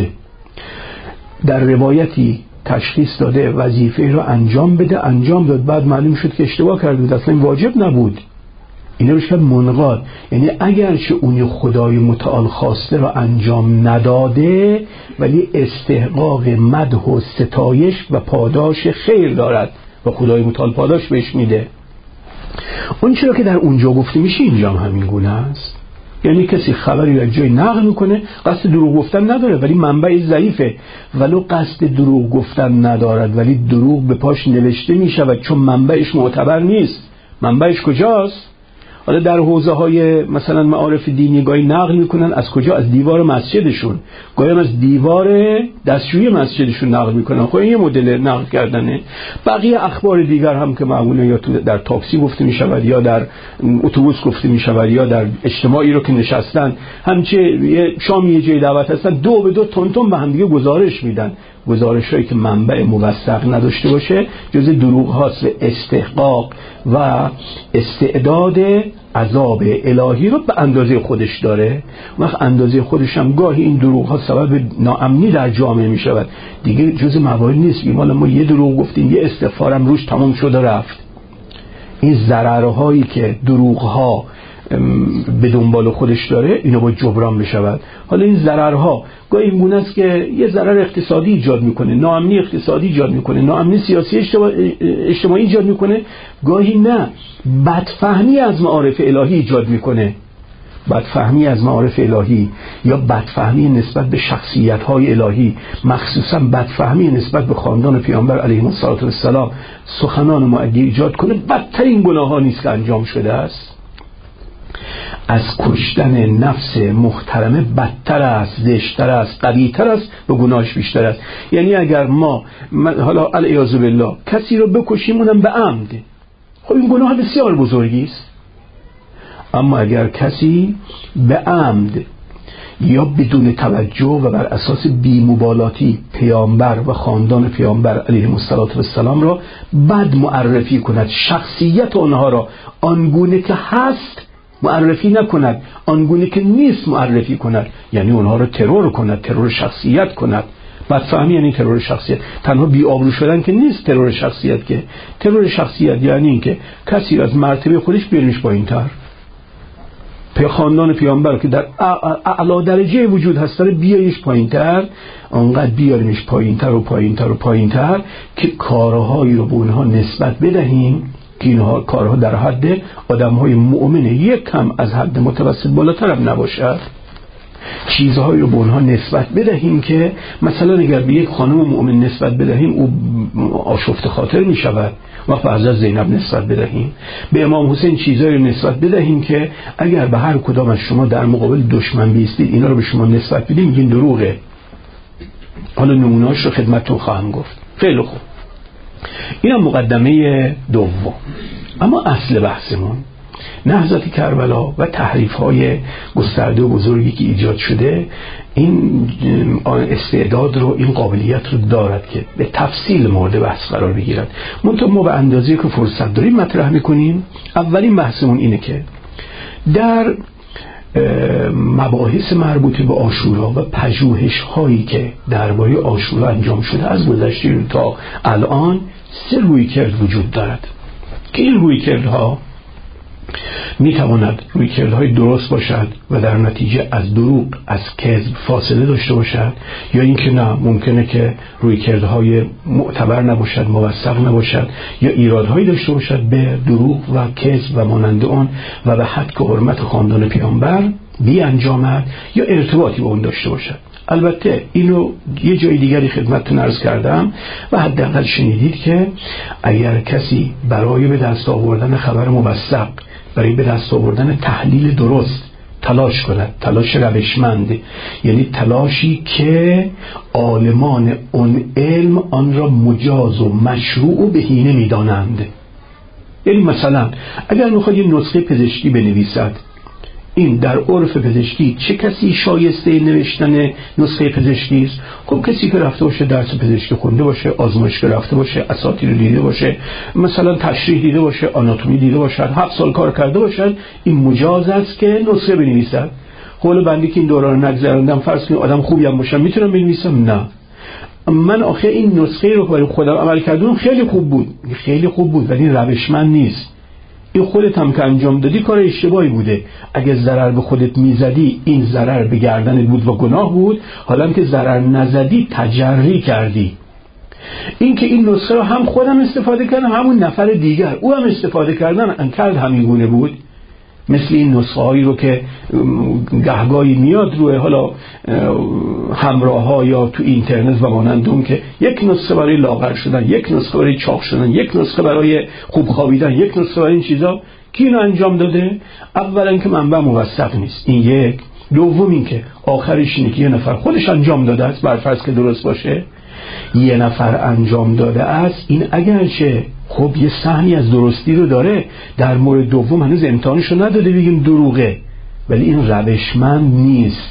در روایتی تشخیص داده وظیفه رو انجام بده، انجام داد، بعد معلوم شد که اشتباه کرده بود، اصلا واجب نبود. اینو بهش میگن منقاد. یعنی اگرچه اون خدای متعال خواسته رو انجام نداده، ولی استحقاق مدح و ستایش و پاداش خیر دارد و خدای متعال پاداش بهش میده. اون چرا که در اونجا گفته میشه اینجا هم همین گونه است. یعنی کسی خبری از جای نقل میکنه، قصد دروغ گفتن نداره ولی منبعش ضعیفه، ولو قصد دروغ گفتن ندارد ولی دروغ به پاش نوشته میشود چون منبعش معتبر نیست. منبعش کجاست؟ حالا در حوزه های مثلا معارف دینی گاهی نقل میکنن از کجا؟ از دیوار مسجدشون، گاهی هم از دیوار دستشویی مسجدشون نقل میکنن. خب این یه مدل نقل کردنه. بقیه اخبار دیگر هم که معمولا یا در تاکسی گفته میشود یا در اتوبوس گفته میشود یا در اجتماعی رو که نشستن، همچه یه شام یه جای دعوت هستن، دو به دو تون تون به هم دیگه گزارش میدن. گزارش هایی که منبع موثق نداشته باشه جز دروغ هاست و استحقاق و استعداد عذاب الهی رو به اندازه خودش داره. وقت اندازه خودش هم گاهی این دروغ ها سبب ناامنی در جامعه می شود، دیگه جز موارد نیست. بیمال ما یه دروغ گفتیم یه استغفارم روش تمام شد و رفت. این ضررهایی که دروغ ها به دنبال خودش داره اینو با جبران بشود. حالا این ضررها گاهی این گونه است که یه ضرر اقتصادی ایجاد میکنه، ناامنی اقتصادی ایجاد میکنه، ناامنی سیاسی اجتماعی ایجاد میکنه، گاهی نه بدفهمی از معارف الهی ایجاد میکنه. بدفهمی از معارف الهی یا بدفهمی نسبت به شخصیت‌های الهی، مخصوصا بدفهمی نسبت به خاندان پیامبر علیه السلام، سخنان ما اگه ایجاد کنه بدترین گناه‌ها نیست که انجام شده است. از کشتن نفس محترمه بدتر است، زشتر است، قوی‌تر است، به گناهش بیشتر است. یعنی اگر ما حالا العیاذ بالله کسی رو بکشیم اونم به عمد، خب این گناه بسیار بزرگی است. اما اگر کسی به عمد یا بدون توجه و بر اساس بی‌مبالاتی پیامبر و خاندان پیامبر علیه السلام را بد معرفی کند، شخصیت آنها را آنگونه که هست معرفی نکند، آنگونه که نیست معرفی کند، یعنی اونها رو ترور کند، ترور شخصیت کند. بدفهمی یعنی ترور شخصیت. تنها بی‌آبرو شدن که نیست ترور شخصیت، که ترور شخصیت یعنی این که کسی از مرتبه خودش بیارنش پایین‌تر. پی خاندان پیامبر که در اعلی درجه وجود هست داره بیایش پایین‌تر، آنقدر بیاریمش پایین‌تر و پایین‌تر و پایین‌تر که کارهایی رو به اونها نسبت بدهیم که اینها کارها در حد آدم‌های مؤمن یک کم از حد متوسط بالاتر هم نباشد. چیزهایی رو به اونها نسبت بدهیم که مثلا اگر به یک خانم مؤمن نسبت بدهیم او آشفته خاطر می شود. وقت به حضرت زینب نسبت بدهیم، به امام حسین چیزهایی رو نسبت بدهیم که اگر به هر کدام از شما در مقابل دشمن بیستید اینا رو به شما نسبت بدیم میگین دروغه. حالا نمونه‌اش رو خدمتتون خواهم گفت. خیلی خوب، اینم مقدمه دوم. اما اصل بحثمون نهضت کربلا و تحریف‌های گسترده و بزرگی که ایجاد شده، این استعداد رو، این قابلیت رو دارد که به تفصیل مورد بحث قرار بگیرد. منتها ما به اندازه‌ای که فرصت داریم مطرح می‌کنیم. اولین بحثمون اینه که در مباحث مربوط به عاشورا و پژوهش‌هایی که درباره عاشورا انجام شده از گذشته تا الان سه رویکرد وجود دارد که این رویکردها میتواند رویکردهای درست باشد و در نتیجه از دروغ، از کذب فاصله داشته باشد، یا اینکه نه، ممکنه که رویکردهای معتبر نباشد، موثق نباشد، یا ایرادهایی داشته باشد به دروغ و کذب و مانند آن و به حد حرمت خاندان پیامبر بی انجامد یا ارتباطی با اون داشته باشد. البته اینو یه جای دیگری خدمتتون عرض کردم و حداقل شنیدید که اگر کسی برای به دست آوردن خبر موثق، برای به دست آوردن تحلیل درست تلاش کند، تلاش روشمند، یعنی تلاشی که عالمان اون علم آن را مجاز و مشروع و بهینه می‌دانند. یعنی مثلا اگر می‌خواد یه نسخه پزشکی بنویسد، این در عرف پزشکی چه کسی شایسته نوشتن نسخه پزشکی است؟ خب کسی که رفته باشه درس پزشکی خونده باشه، آزمایشگاه رفته باشه، اساطیر رو دیده باشه، مثلا تشریح دیده باشه، آناتومی دیده باشه، هفت سال کار کرده باشه، این مجاز است که نسخه بنویسد. قول بنده که این دوران نگذراندم، فرض کنید آدم خوبی هم باشم میتونم بنویسم؟ نه. من آخه این نسخه رو برای خودم عمل کردم، خیلی خوب بود، خیلی خوب بود، ولی روشمند نیست. این خودت هم که انجام دادی کار اشتباهی بوده. اگه ضرر به خودت میزدی این ضرر به گردنت بود و گناه بود، حالا که ضرر نزدی تجری کردی. این که این نسخه رو هم خودم استفاده کردم، همون نفر دیگر او هم استفاده کردن ان کرد همین گونه بود. مثل این نسخه هایی رو که گهگاهی میاد روی حالا همراه ها یا تو اینترنت و مانندون که یک نسخه برای لاغر شدن، یک نسخه برای چاق شدن، یک نسخه برای خوب خوابیدن، یک نسخه برای این چیزا. کی اینو انجام داده؟ اولا که منبع موثق نیست، این یک. دوم این که آخرش اینه که یه نفر خودش انجام داده است، بر فرض که درست باشه یه نفر انجام داده است، این اگرچه خب یه سهمی از درستی رو داره، در مورد دوم هنوز امتحانشو نداده بگیم دروغه، ولی این روشمند نیست.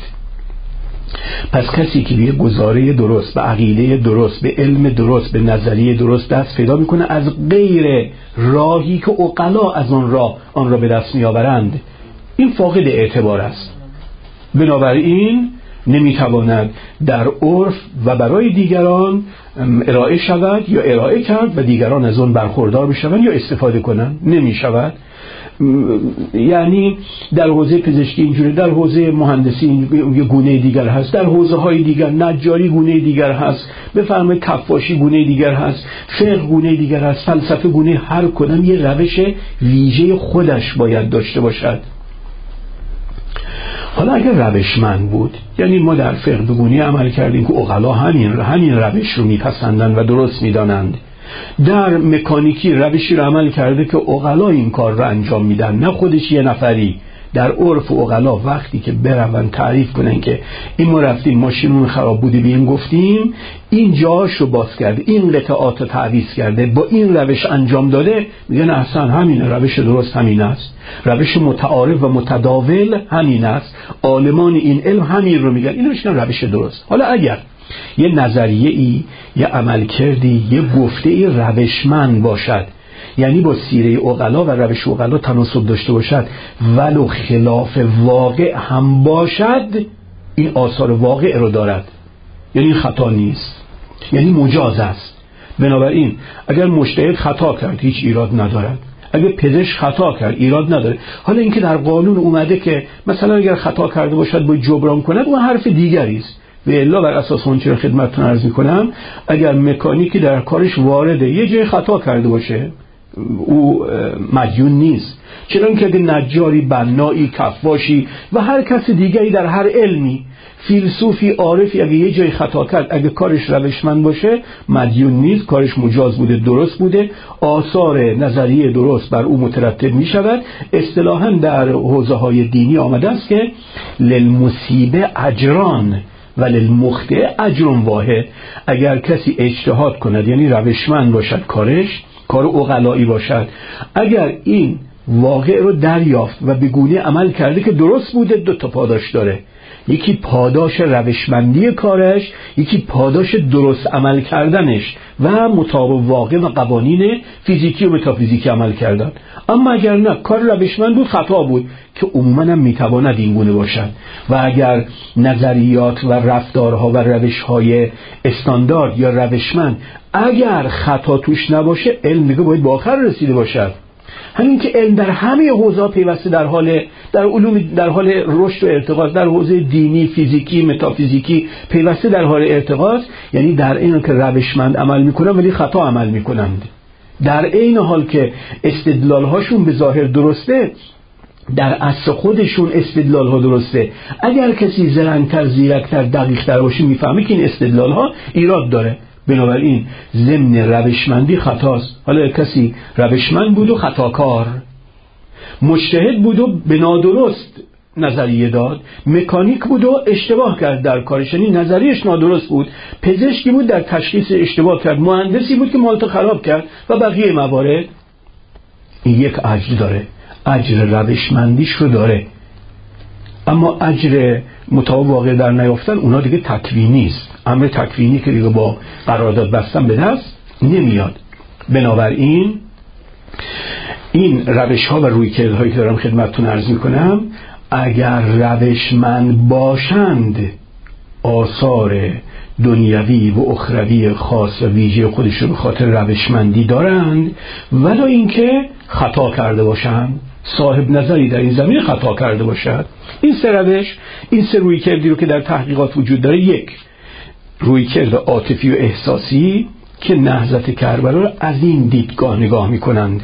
پس کسی که به گزاره درست، به عقیده درست، به علم درست، به نظریه درست دست پیدا میکنه از غیر راهی که عقلا از آن راه آن را به دست میآورند، این فاقد اعتبار است. بنابراین نمیتواند در عرف و برای دیگران ارائه شود یا ارائه کرد و دیگران از اون برخوردار بشوند یا استفاده کنند، نمیشود. یعنی در حوزه پزشکی اینجوری، در حوزه مهندسی یه گونه دیگر هست، در حوزه های دیگر نجاری گونه دیگر هست، بفرمایید کفاشی گونه دیگر هست، فقه گونه دیگر هست، فلسفه گونه، هر کدام یه روش ویژه خودش باید داشته باشد. حالا اگر روشمند بود، یعنی ما در فقه بگونی عمل کردیم که عقلا همین همین روش رو میپسندند و درست میدانند، در مکانیکی روشی رو عمل کرده که عقلا این کار رو انجام میدن، نه خودش یه نفری. در عرف عقلا وقتی که برون تعریف کنن که این ما رفتیم ماشینمون خراب بوده بیم گفتیم این جاشو باز کرده، این قطعات رو تعویض کرده، با این روش انجام داده، میگن احسن همین روش درست همین است، روش متعارف و متداول همین است، عالمان این علم همین رو میگن، اینو میگن روش درست. حالا اگر یه نظریه ای، یه عمل کردی، یه گفته ای روشمند باشد، یعنی با سیره عقلا و روش عقلا تناسب داشته باشد ولو خلاف واقع هم باشد، این آثار واقع رو دارد، یعنی خطا نیست، یعنی مجاز است. بنابراین اگر مجتهد خطا کرد هیچ ایراد ندارد، اگر پزشک خطا کرد ایراد نداره. حالا اینکه در قانون اومده که مثلا اگر خطا کرده باشد باید جبران کند، اون حرف دیگری است. و الا بر اساس اون چیزی خدمتتون عرض می‌کنم، اگر مکانیکی در کارش وارده یه جای خطا کرده باشه او مدیون نیست، چرا که اگه نجاری، بنایی، کفاشی و هر کس دیگری در هر علمی، فیلسوفی، عارفی اگه یه جای خطا کرد، اگه کارش روشمند باشه مدیون نیست، کارش مجاز بوده، درست بوده، آثار نظریه درست بر او مترتب می شود. اصطلاحاً در حوزه های دینی آمده است که للمصیبه اجران، ولی المخطئ اجر واحد. اگر کسی اجتهاد کند یعنی روشمند باشد، کارش کار عقلایی باشد، اگر این واقع رو دریافت و به گونه عمل کرده که درست بوده، دو تا پاداش داره. یکی پاداش روشمندی کارش، یکی پاداش درست عمل کردنش و مطابق واقع و قوانین فیزیکی و متافیزیکی عمل کردن. اما اگر نه، کار روشمند بود خطا بود، که عموما هم میتواند این گونه باشد. و اگر نظریات و رفتارها و روشهای استاندارد یا روشمند اگر خطا توش نباشه، علم دیگه باید به آخر رسیده باشد. همین که علم در همه حوزه‌ها پیوسته در حال در علوم در حال رشد و ارتقاء، در حوزه دینی، فیزیکی، متافیزیکی پیوسته در حال ارتقاء، یعنی در این که روشمند عمل میکنن ولی خطا عمل میکنند. در این حال که استدلال هاشون به ظاهر درسته، در اصل خودشون استدلال ها درسته. اگر کسی زرنگتر، زیرکتر، دقیقتر باشه میفهمه که این استدلال ها ایراد داره. بنابراین ضمن روشمندی خطاست. حالا کسی روشمند بود و خطاکار، مجتهد بود و به نادرست نظریه داد، مکانیک بود و اشتباه کرد در کارش، یعنی نظریش نادرست بود، پزشکی بود در تشخیص اشتباه کرد، مهندسی بود که مالتو خراب کرد و بقیه موارد. این یک اجر داره، اجر روشمندیش رو داره. اما اجر مطابق واقع در نیافتن، اونا دیگه تکوینی است، امر تکوینی که دیگه با قرارداد بستن به دست نمیاد. بنابراین این روش ها و رویکردهایی که دارم خدمتتون عرض میکنم، اگر روشمند باشند آثار دنیوی و اخروی خاص و ویژه خودش رو به خاطر روشمندی دارند، ولی اینکه خطا کرده باشند، صاحب نظری در این زمین خطا کرده باشد. این سه روش، این سه رویکردی رو که در تحقیقات وجود داره، یک رویکرد عاطفی و احساسی که نهضت کربلا رو از این دیدگاه نگاه میکنند.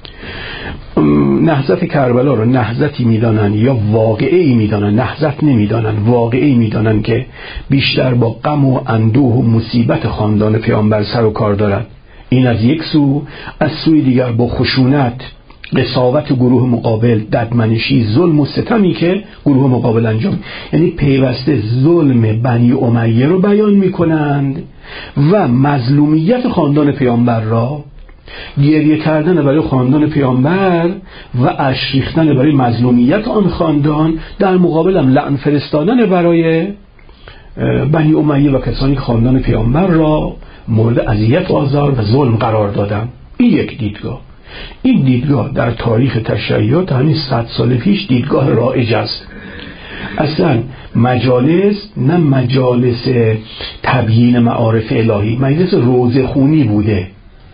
نهضت کربلا رو نهضتی میدانن یا واقعی میدانن، نهضت نمیدانن، واقعی میدانن که بیشتر با غم و اندوه و مصیبت خاندان پیامبر سر و کار دارد. این از یک سو، از سوی دیگر با خشونت، قساوت گروه مقابل، ددمنشی، ظلم و ستمی که گروه مقابل انجام، یعنی پیوسته ظلم بنی امیه رو بیان میکنند و مظلومیت خاندان پیامبر را، گریه کردن برای خاندان پیامبر و اشک ریختن برای مظلومیت آن خاندان، در مقابل هم لعن فرستادن برای بنی امیه و کسانی که خاندان پیامبر را مورد اذیت و آزار و ظلم قرار دادن. این یک دیدگاه. این دیدگاه در تاریخ تشیعات همین صد سال پیش دیدگاه رایج است. اصلا مجالس نه مجالس تبیین معارف الهی، مجلس روزخونی بوده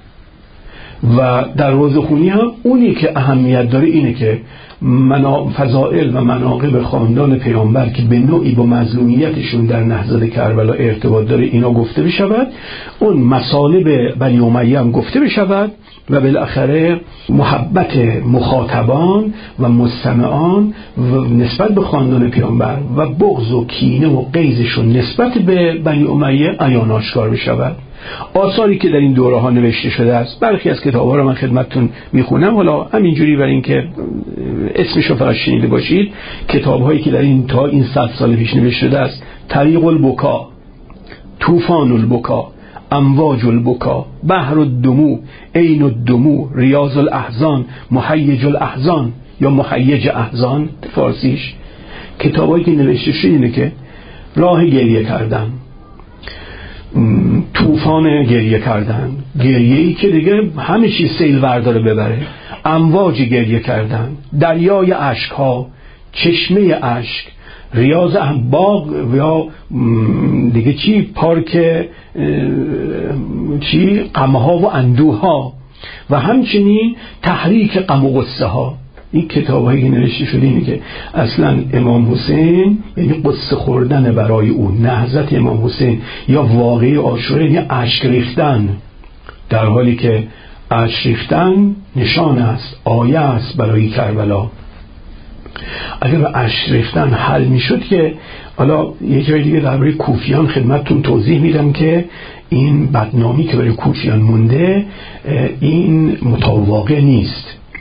و در روزخونی هم اونی که اهمیت داره اینه که فضائل و مناقب خاندان پیامبر که به نوعی با مظلومیتشون در نهضت کربلا ارتباط داره اینا گفته بشود، اون مصالب بنی امیه هم گفته بشود و بالاخره محبت مخاطبان و مستمعان و نسبت به خاندان پیامبر و بغض و کینه و غیظشون نسبت به بنی امیه عیان آشکار بشود. آثاری که در این دوره ها نوشته شده است، برخی از کتاب ها رو من خدمتتون میخونم، حالا همینجوری برای اینکه اسمشو فقط شنیده باشید. کتاب هایی که در این تا این صد سال پیش نوشته شده است: طریق البکا، طوفان البکا، امواج البکا، بحر الدموع، عین الدموع، ریاض الاحزان، محیج الاحزان یا محیج احزان فارسیش. کتابایی که نوشته شده اینه که راه گریه کردن، طوفان گریه کردن، گریه‌ای که دیگه همه چیز سیل ورداره ببره، امواج گریه کردن، دریای اشک ها، چشمه اشک، ریاض باغ یا دیگه چی، پارک چی، غمها و اندوها و همچنین تحریک غم و غصه ها. این کتابایی که نوشته شده اینه که اصلا امام حسین یعنی قصه خوردن برای اون، نهضت امام حسین یا واقعی عاشورا یعنی اشک ریختن، در حالی که اشک ریختن نشان است، آیه است برای کربلا. اگر به اشک ریختن حل میشد که، حالا یه جای دیگه درباره کوفیان خدمتتون توضیح میدم که این بدنامی که برای کوفیان مونده این مطابق نیست.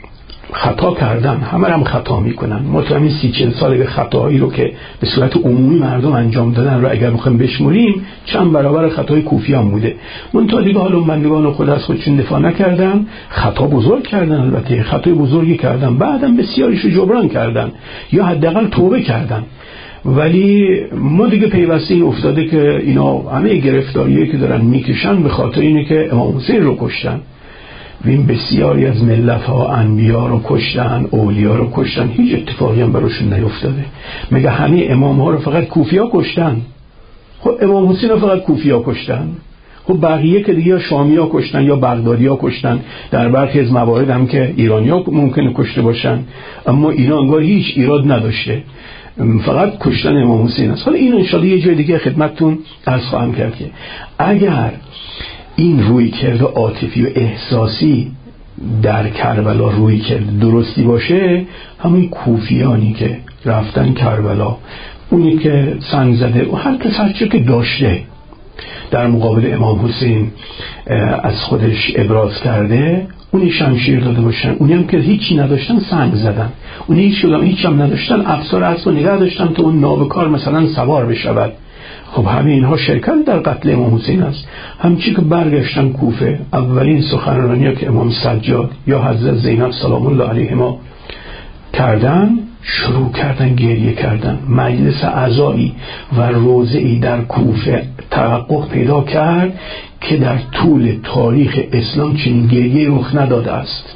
خطا کردن، همه هم خطا میکنن. ما تو همین سی چل سال به خطاهایی رو که به صورت عمومی مردم انجام دادن رو اگر بخوایم بشمریم چند برابر خطای کوفیان بوده. منتها دیگه حالا بندگان خود از خودشون دفاع نکردن، خطا بزرگ کردن، البته خطای بزرگی کردن، بعدم بسیاریش رو جبران کردن یا حداقل توبه کردن. ولی ما دیگه پیوسته این افتاده که اینا همه گرفتاریایی که دارن میکشن به خاطر اینه که امام حسین رو کشتن. این بسیاری از ملت ها انبیا رو کشتن، اولیا رو کشتن، هیچ اتفاقی هم براشون نیفتاده. مگه همه امام ها رو فقط کوفیا کشتن؟ خب امام حسین رو فقط کوفیا کشتن. خب بقیه که دیگه یا شامیا کشتن یا بغدادیا کشتن. در برخی از موارد هم که ایرانیا ممکنه کشته باشن، اما اینا انگار هیچ ایراد نداشته، فقط کشتن امام حسین است. حالا این انشاءالله یه جای دیگه خدمتتون عرض خواهم کرد که اگر این روی کرده عاطفی و احساسی در کربلا روی کرده درستی باشه، همون کوفیانی که رفتن کربلا، اونی که سنگ زده و هر کس هر چی که داشته در مقابل امام حسین از خودش ابراز کرده، اونی شمشیر داده باشن، اونی هم که هیچی نداشتن سنگ زدن، اونی هیچ هم هیچ هم نداشتن افسار اسب نگه داشتن تا اون نابکار مثلا سوار بشود. خب همه اینها شرکت در قتل امام حسین است. همچی که برگشتن کوفه، اولین سخنرانی که امام سجاد یا حضرت زینب سلام الله علیهما کردن، شروع کردن گریه کردن. مجلس عزایی و روضه‌ای در کوفه تحقق پیدا کرد که در طول تاریخ اسلام چنین گریه رخ نداده است.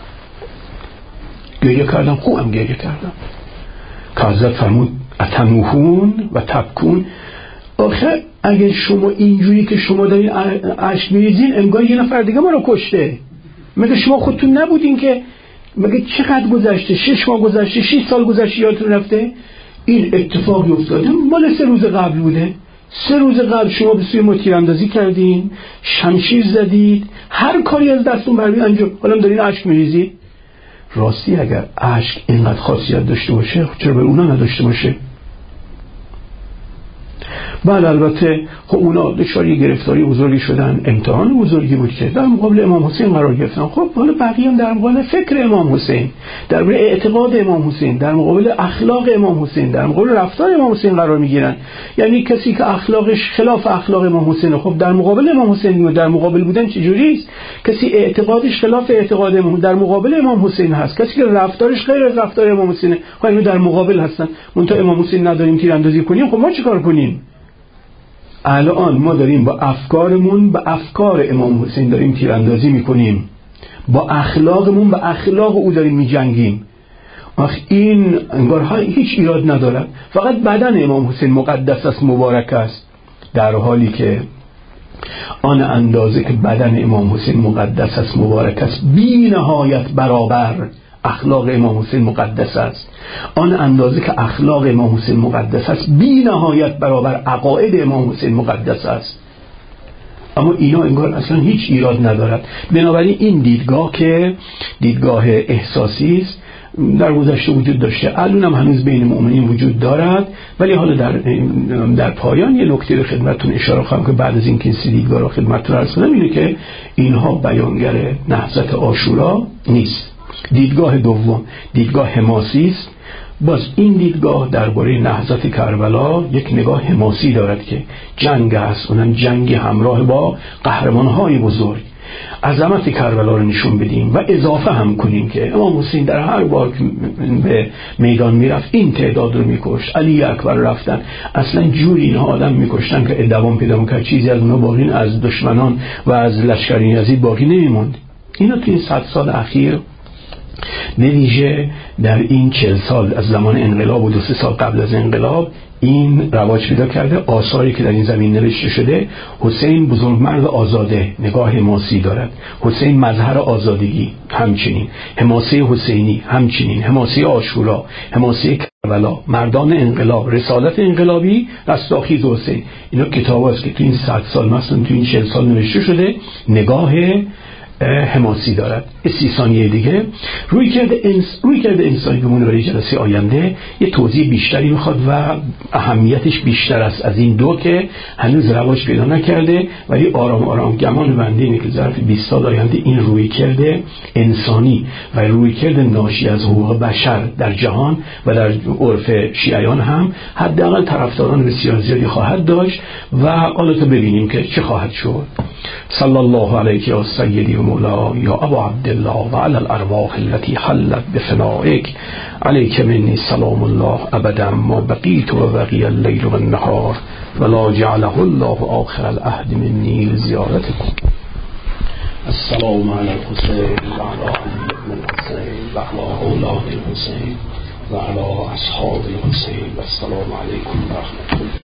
گریه کردن، خوبم گریه کردن. که حضرت فرمود اتنوحون و تبکون. آخه اگه شما اینجوری که شما دارین اشک میریزین، انگار یه نفر دیگه ما رو کشته. مگه شما خودتون نبودین که مگه چقدر گذشته؟ شش ماه گذشته، شش سال گذشته، یادتون رفته؟ این اتفاقی افتاده مال سه روز قبل بوده. سه روز قبل شما به سوی ما تیراندازی کردین، شمشیر زدید، هر کاری از دستون بر میاد انجام، حالا دارین اشک میریزید. راستی اگر اشک اینقدر خاصیت داشته باشه، چرا به اونا نداشته باشه؟ بله البته خب اونا دچار یه گرفتاری بزرگی شدن، امتحان بزرگی بود که در مقابل امام حسین قرار گرفتن. خب حالا بقیه هم در مقابل فکر امام حسین، در مقابل اعتقاد امام حسین، در مقابل اخلاق امام حسین، در مقابل رفتار امام حسین قرار میگیرن. یعنی کسی که اخلاقش خلاف اخلاق امام حسین، خب در مقابل امام حسین، در مقابل بودن چجوری است؟ کسی اعتقادش خلاف اعتقاد امام در مقابل امام حسین هست، کسی که رفتارش غیر از رفتار امام حسین، خب اینو در مقابل هستن. منتها امام حسین نداریم تیراندازی کنیم، خب ما چیکار کنیم؟ الان ما داریم با افکارمون با افکار امام حسین داریم تیراندازی میکنیم، با اخلاقمون با اخلاق او داریم میجنگیم. آخ این انگار هیچ ایراد ندارد، فقط بدن امام حسین مقدس است، مبارک است، در حالی که آن اندازه که بدن امام حسین مقدس است، مبارک است، بی نهایت برابر اخلاق امام حسین مقدس است. آن اندازه که اخلاق امام حسین مقدس است، بی نهایت برابر عقاید امام حسین مقدس است. اما اینا انگار اصلا هیچ ایراد ندارد. بنابراین این دیدگاه که دیدگاه احساسی است، در گذشته وجود داشته، الان هم هنوز بین مؤمنین وجود دارد. ولی حالا در در پایان یه نکته رو خدمتتون اشاره خواهم که بعد از اینکه این سه دیدگاه رو خدمتتون عرض کنم، اینه که اینها بیانگر نهضت عاشورا نیست. دیدگاه دوم دیدگاه حماسی است. باز این دیدگاه درباره نهضت کربلا یک نگاه حماسی دارد که جنگ است، اونم جنگی همراه با قهرمان‌های بزرگ. عظمت کربلا رو نشون بدیم و اضافه هم کنیم که امام حسین در هر بار که به میدان میرفت این تعداد رو میکشت. علی اکبر رفتن اصلا جوری اینها آدم میکشتن که دوام پیدا میکرد، چیزی از اونها باقی از دشمنان و از لشکر یزید باقی نمیموند. اینا تو این صد سال اخیر نویژه در این چهل سال از زمان انقلاب و دو سه سال قبل از انقلاب این رواج پیدا کرده. آثاری که در این زمین نوشته شده، حسین بزرگمرد آزاده، نگاه حماسی دارد. حسین مظهر آزادگی، همچنین حماسه حسینی، همچنین حماسه عاشورا، حماسه کربلا، مردان انقلاب، رسالت انقلابی، رستاخیز حسین. اینا کتاب هست که تو این صد سال مثلا تو این چهل سال نوشته شده. نگاه حماسی دارد. سی ثانیه دیگه روی کرده انس... روی کرده انسانی بمونه برای جلسه آینده یه توضیح بیشتری میخواد و اهمیتش بیشتر است از این دو که هنوز رواج پیدا نکرده، ولی آرام آرام گمان بنده اینه که ظرف بیست سال آینده این روی کرده انسانی و روی کرده ناشی از حقوق بشر در جهان و در عرف شیعیان هم حداقل طرفداران بسیار زیادی خواهد داشت و حالا تا ببینیم که چه خواهد شد. صلی الله علیک یا سیدی و مولا یا ابا عبدالله و علی الارواح التي حلت بفنائک علیک منی سلام الله ابدا ما بقیت و بقی اللیل و النهار ولا جعله الله آخر العهد منی لزیارتکم. السلام علی الحسین و علی علی بن الحسین و علی اولاد الحسین و علی اصحاب الحسین و السلام علیکم و رحمت الله.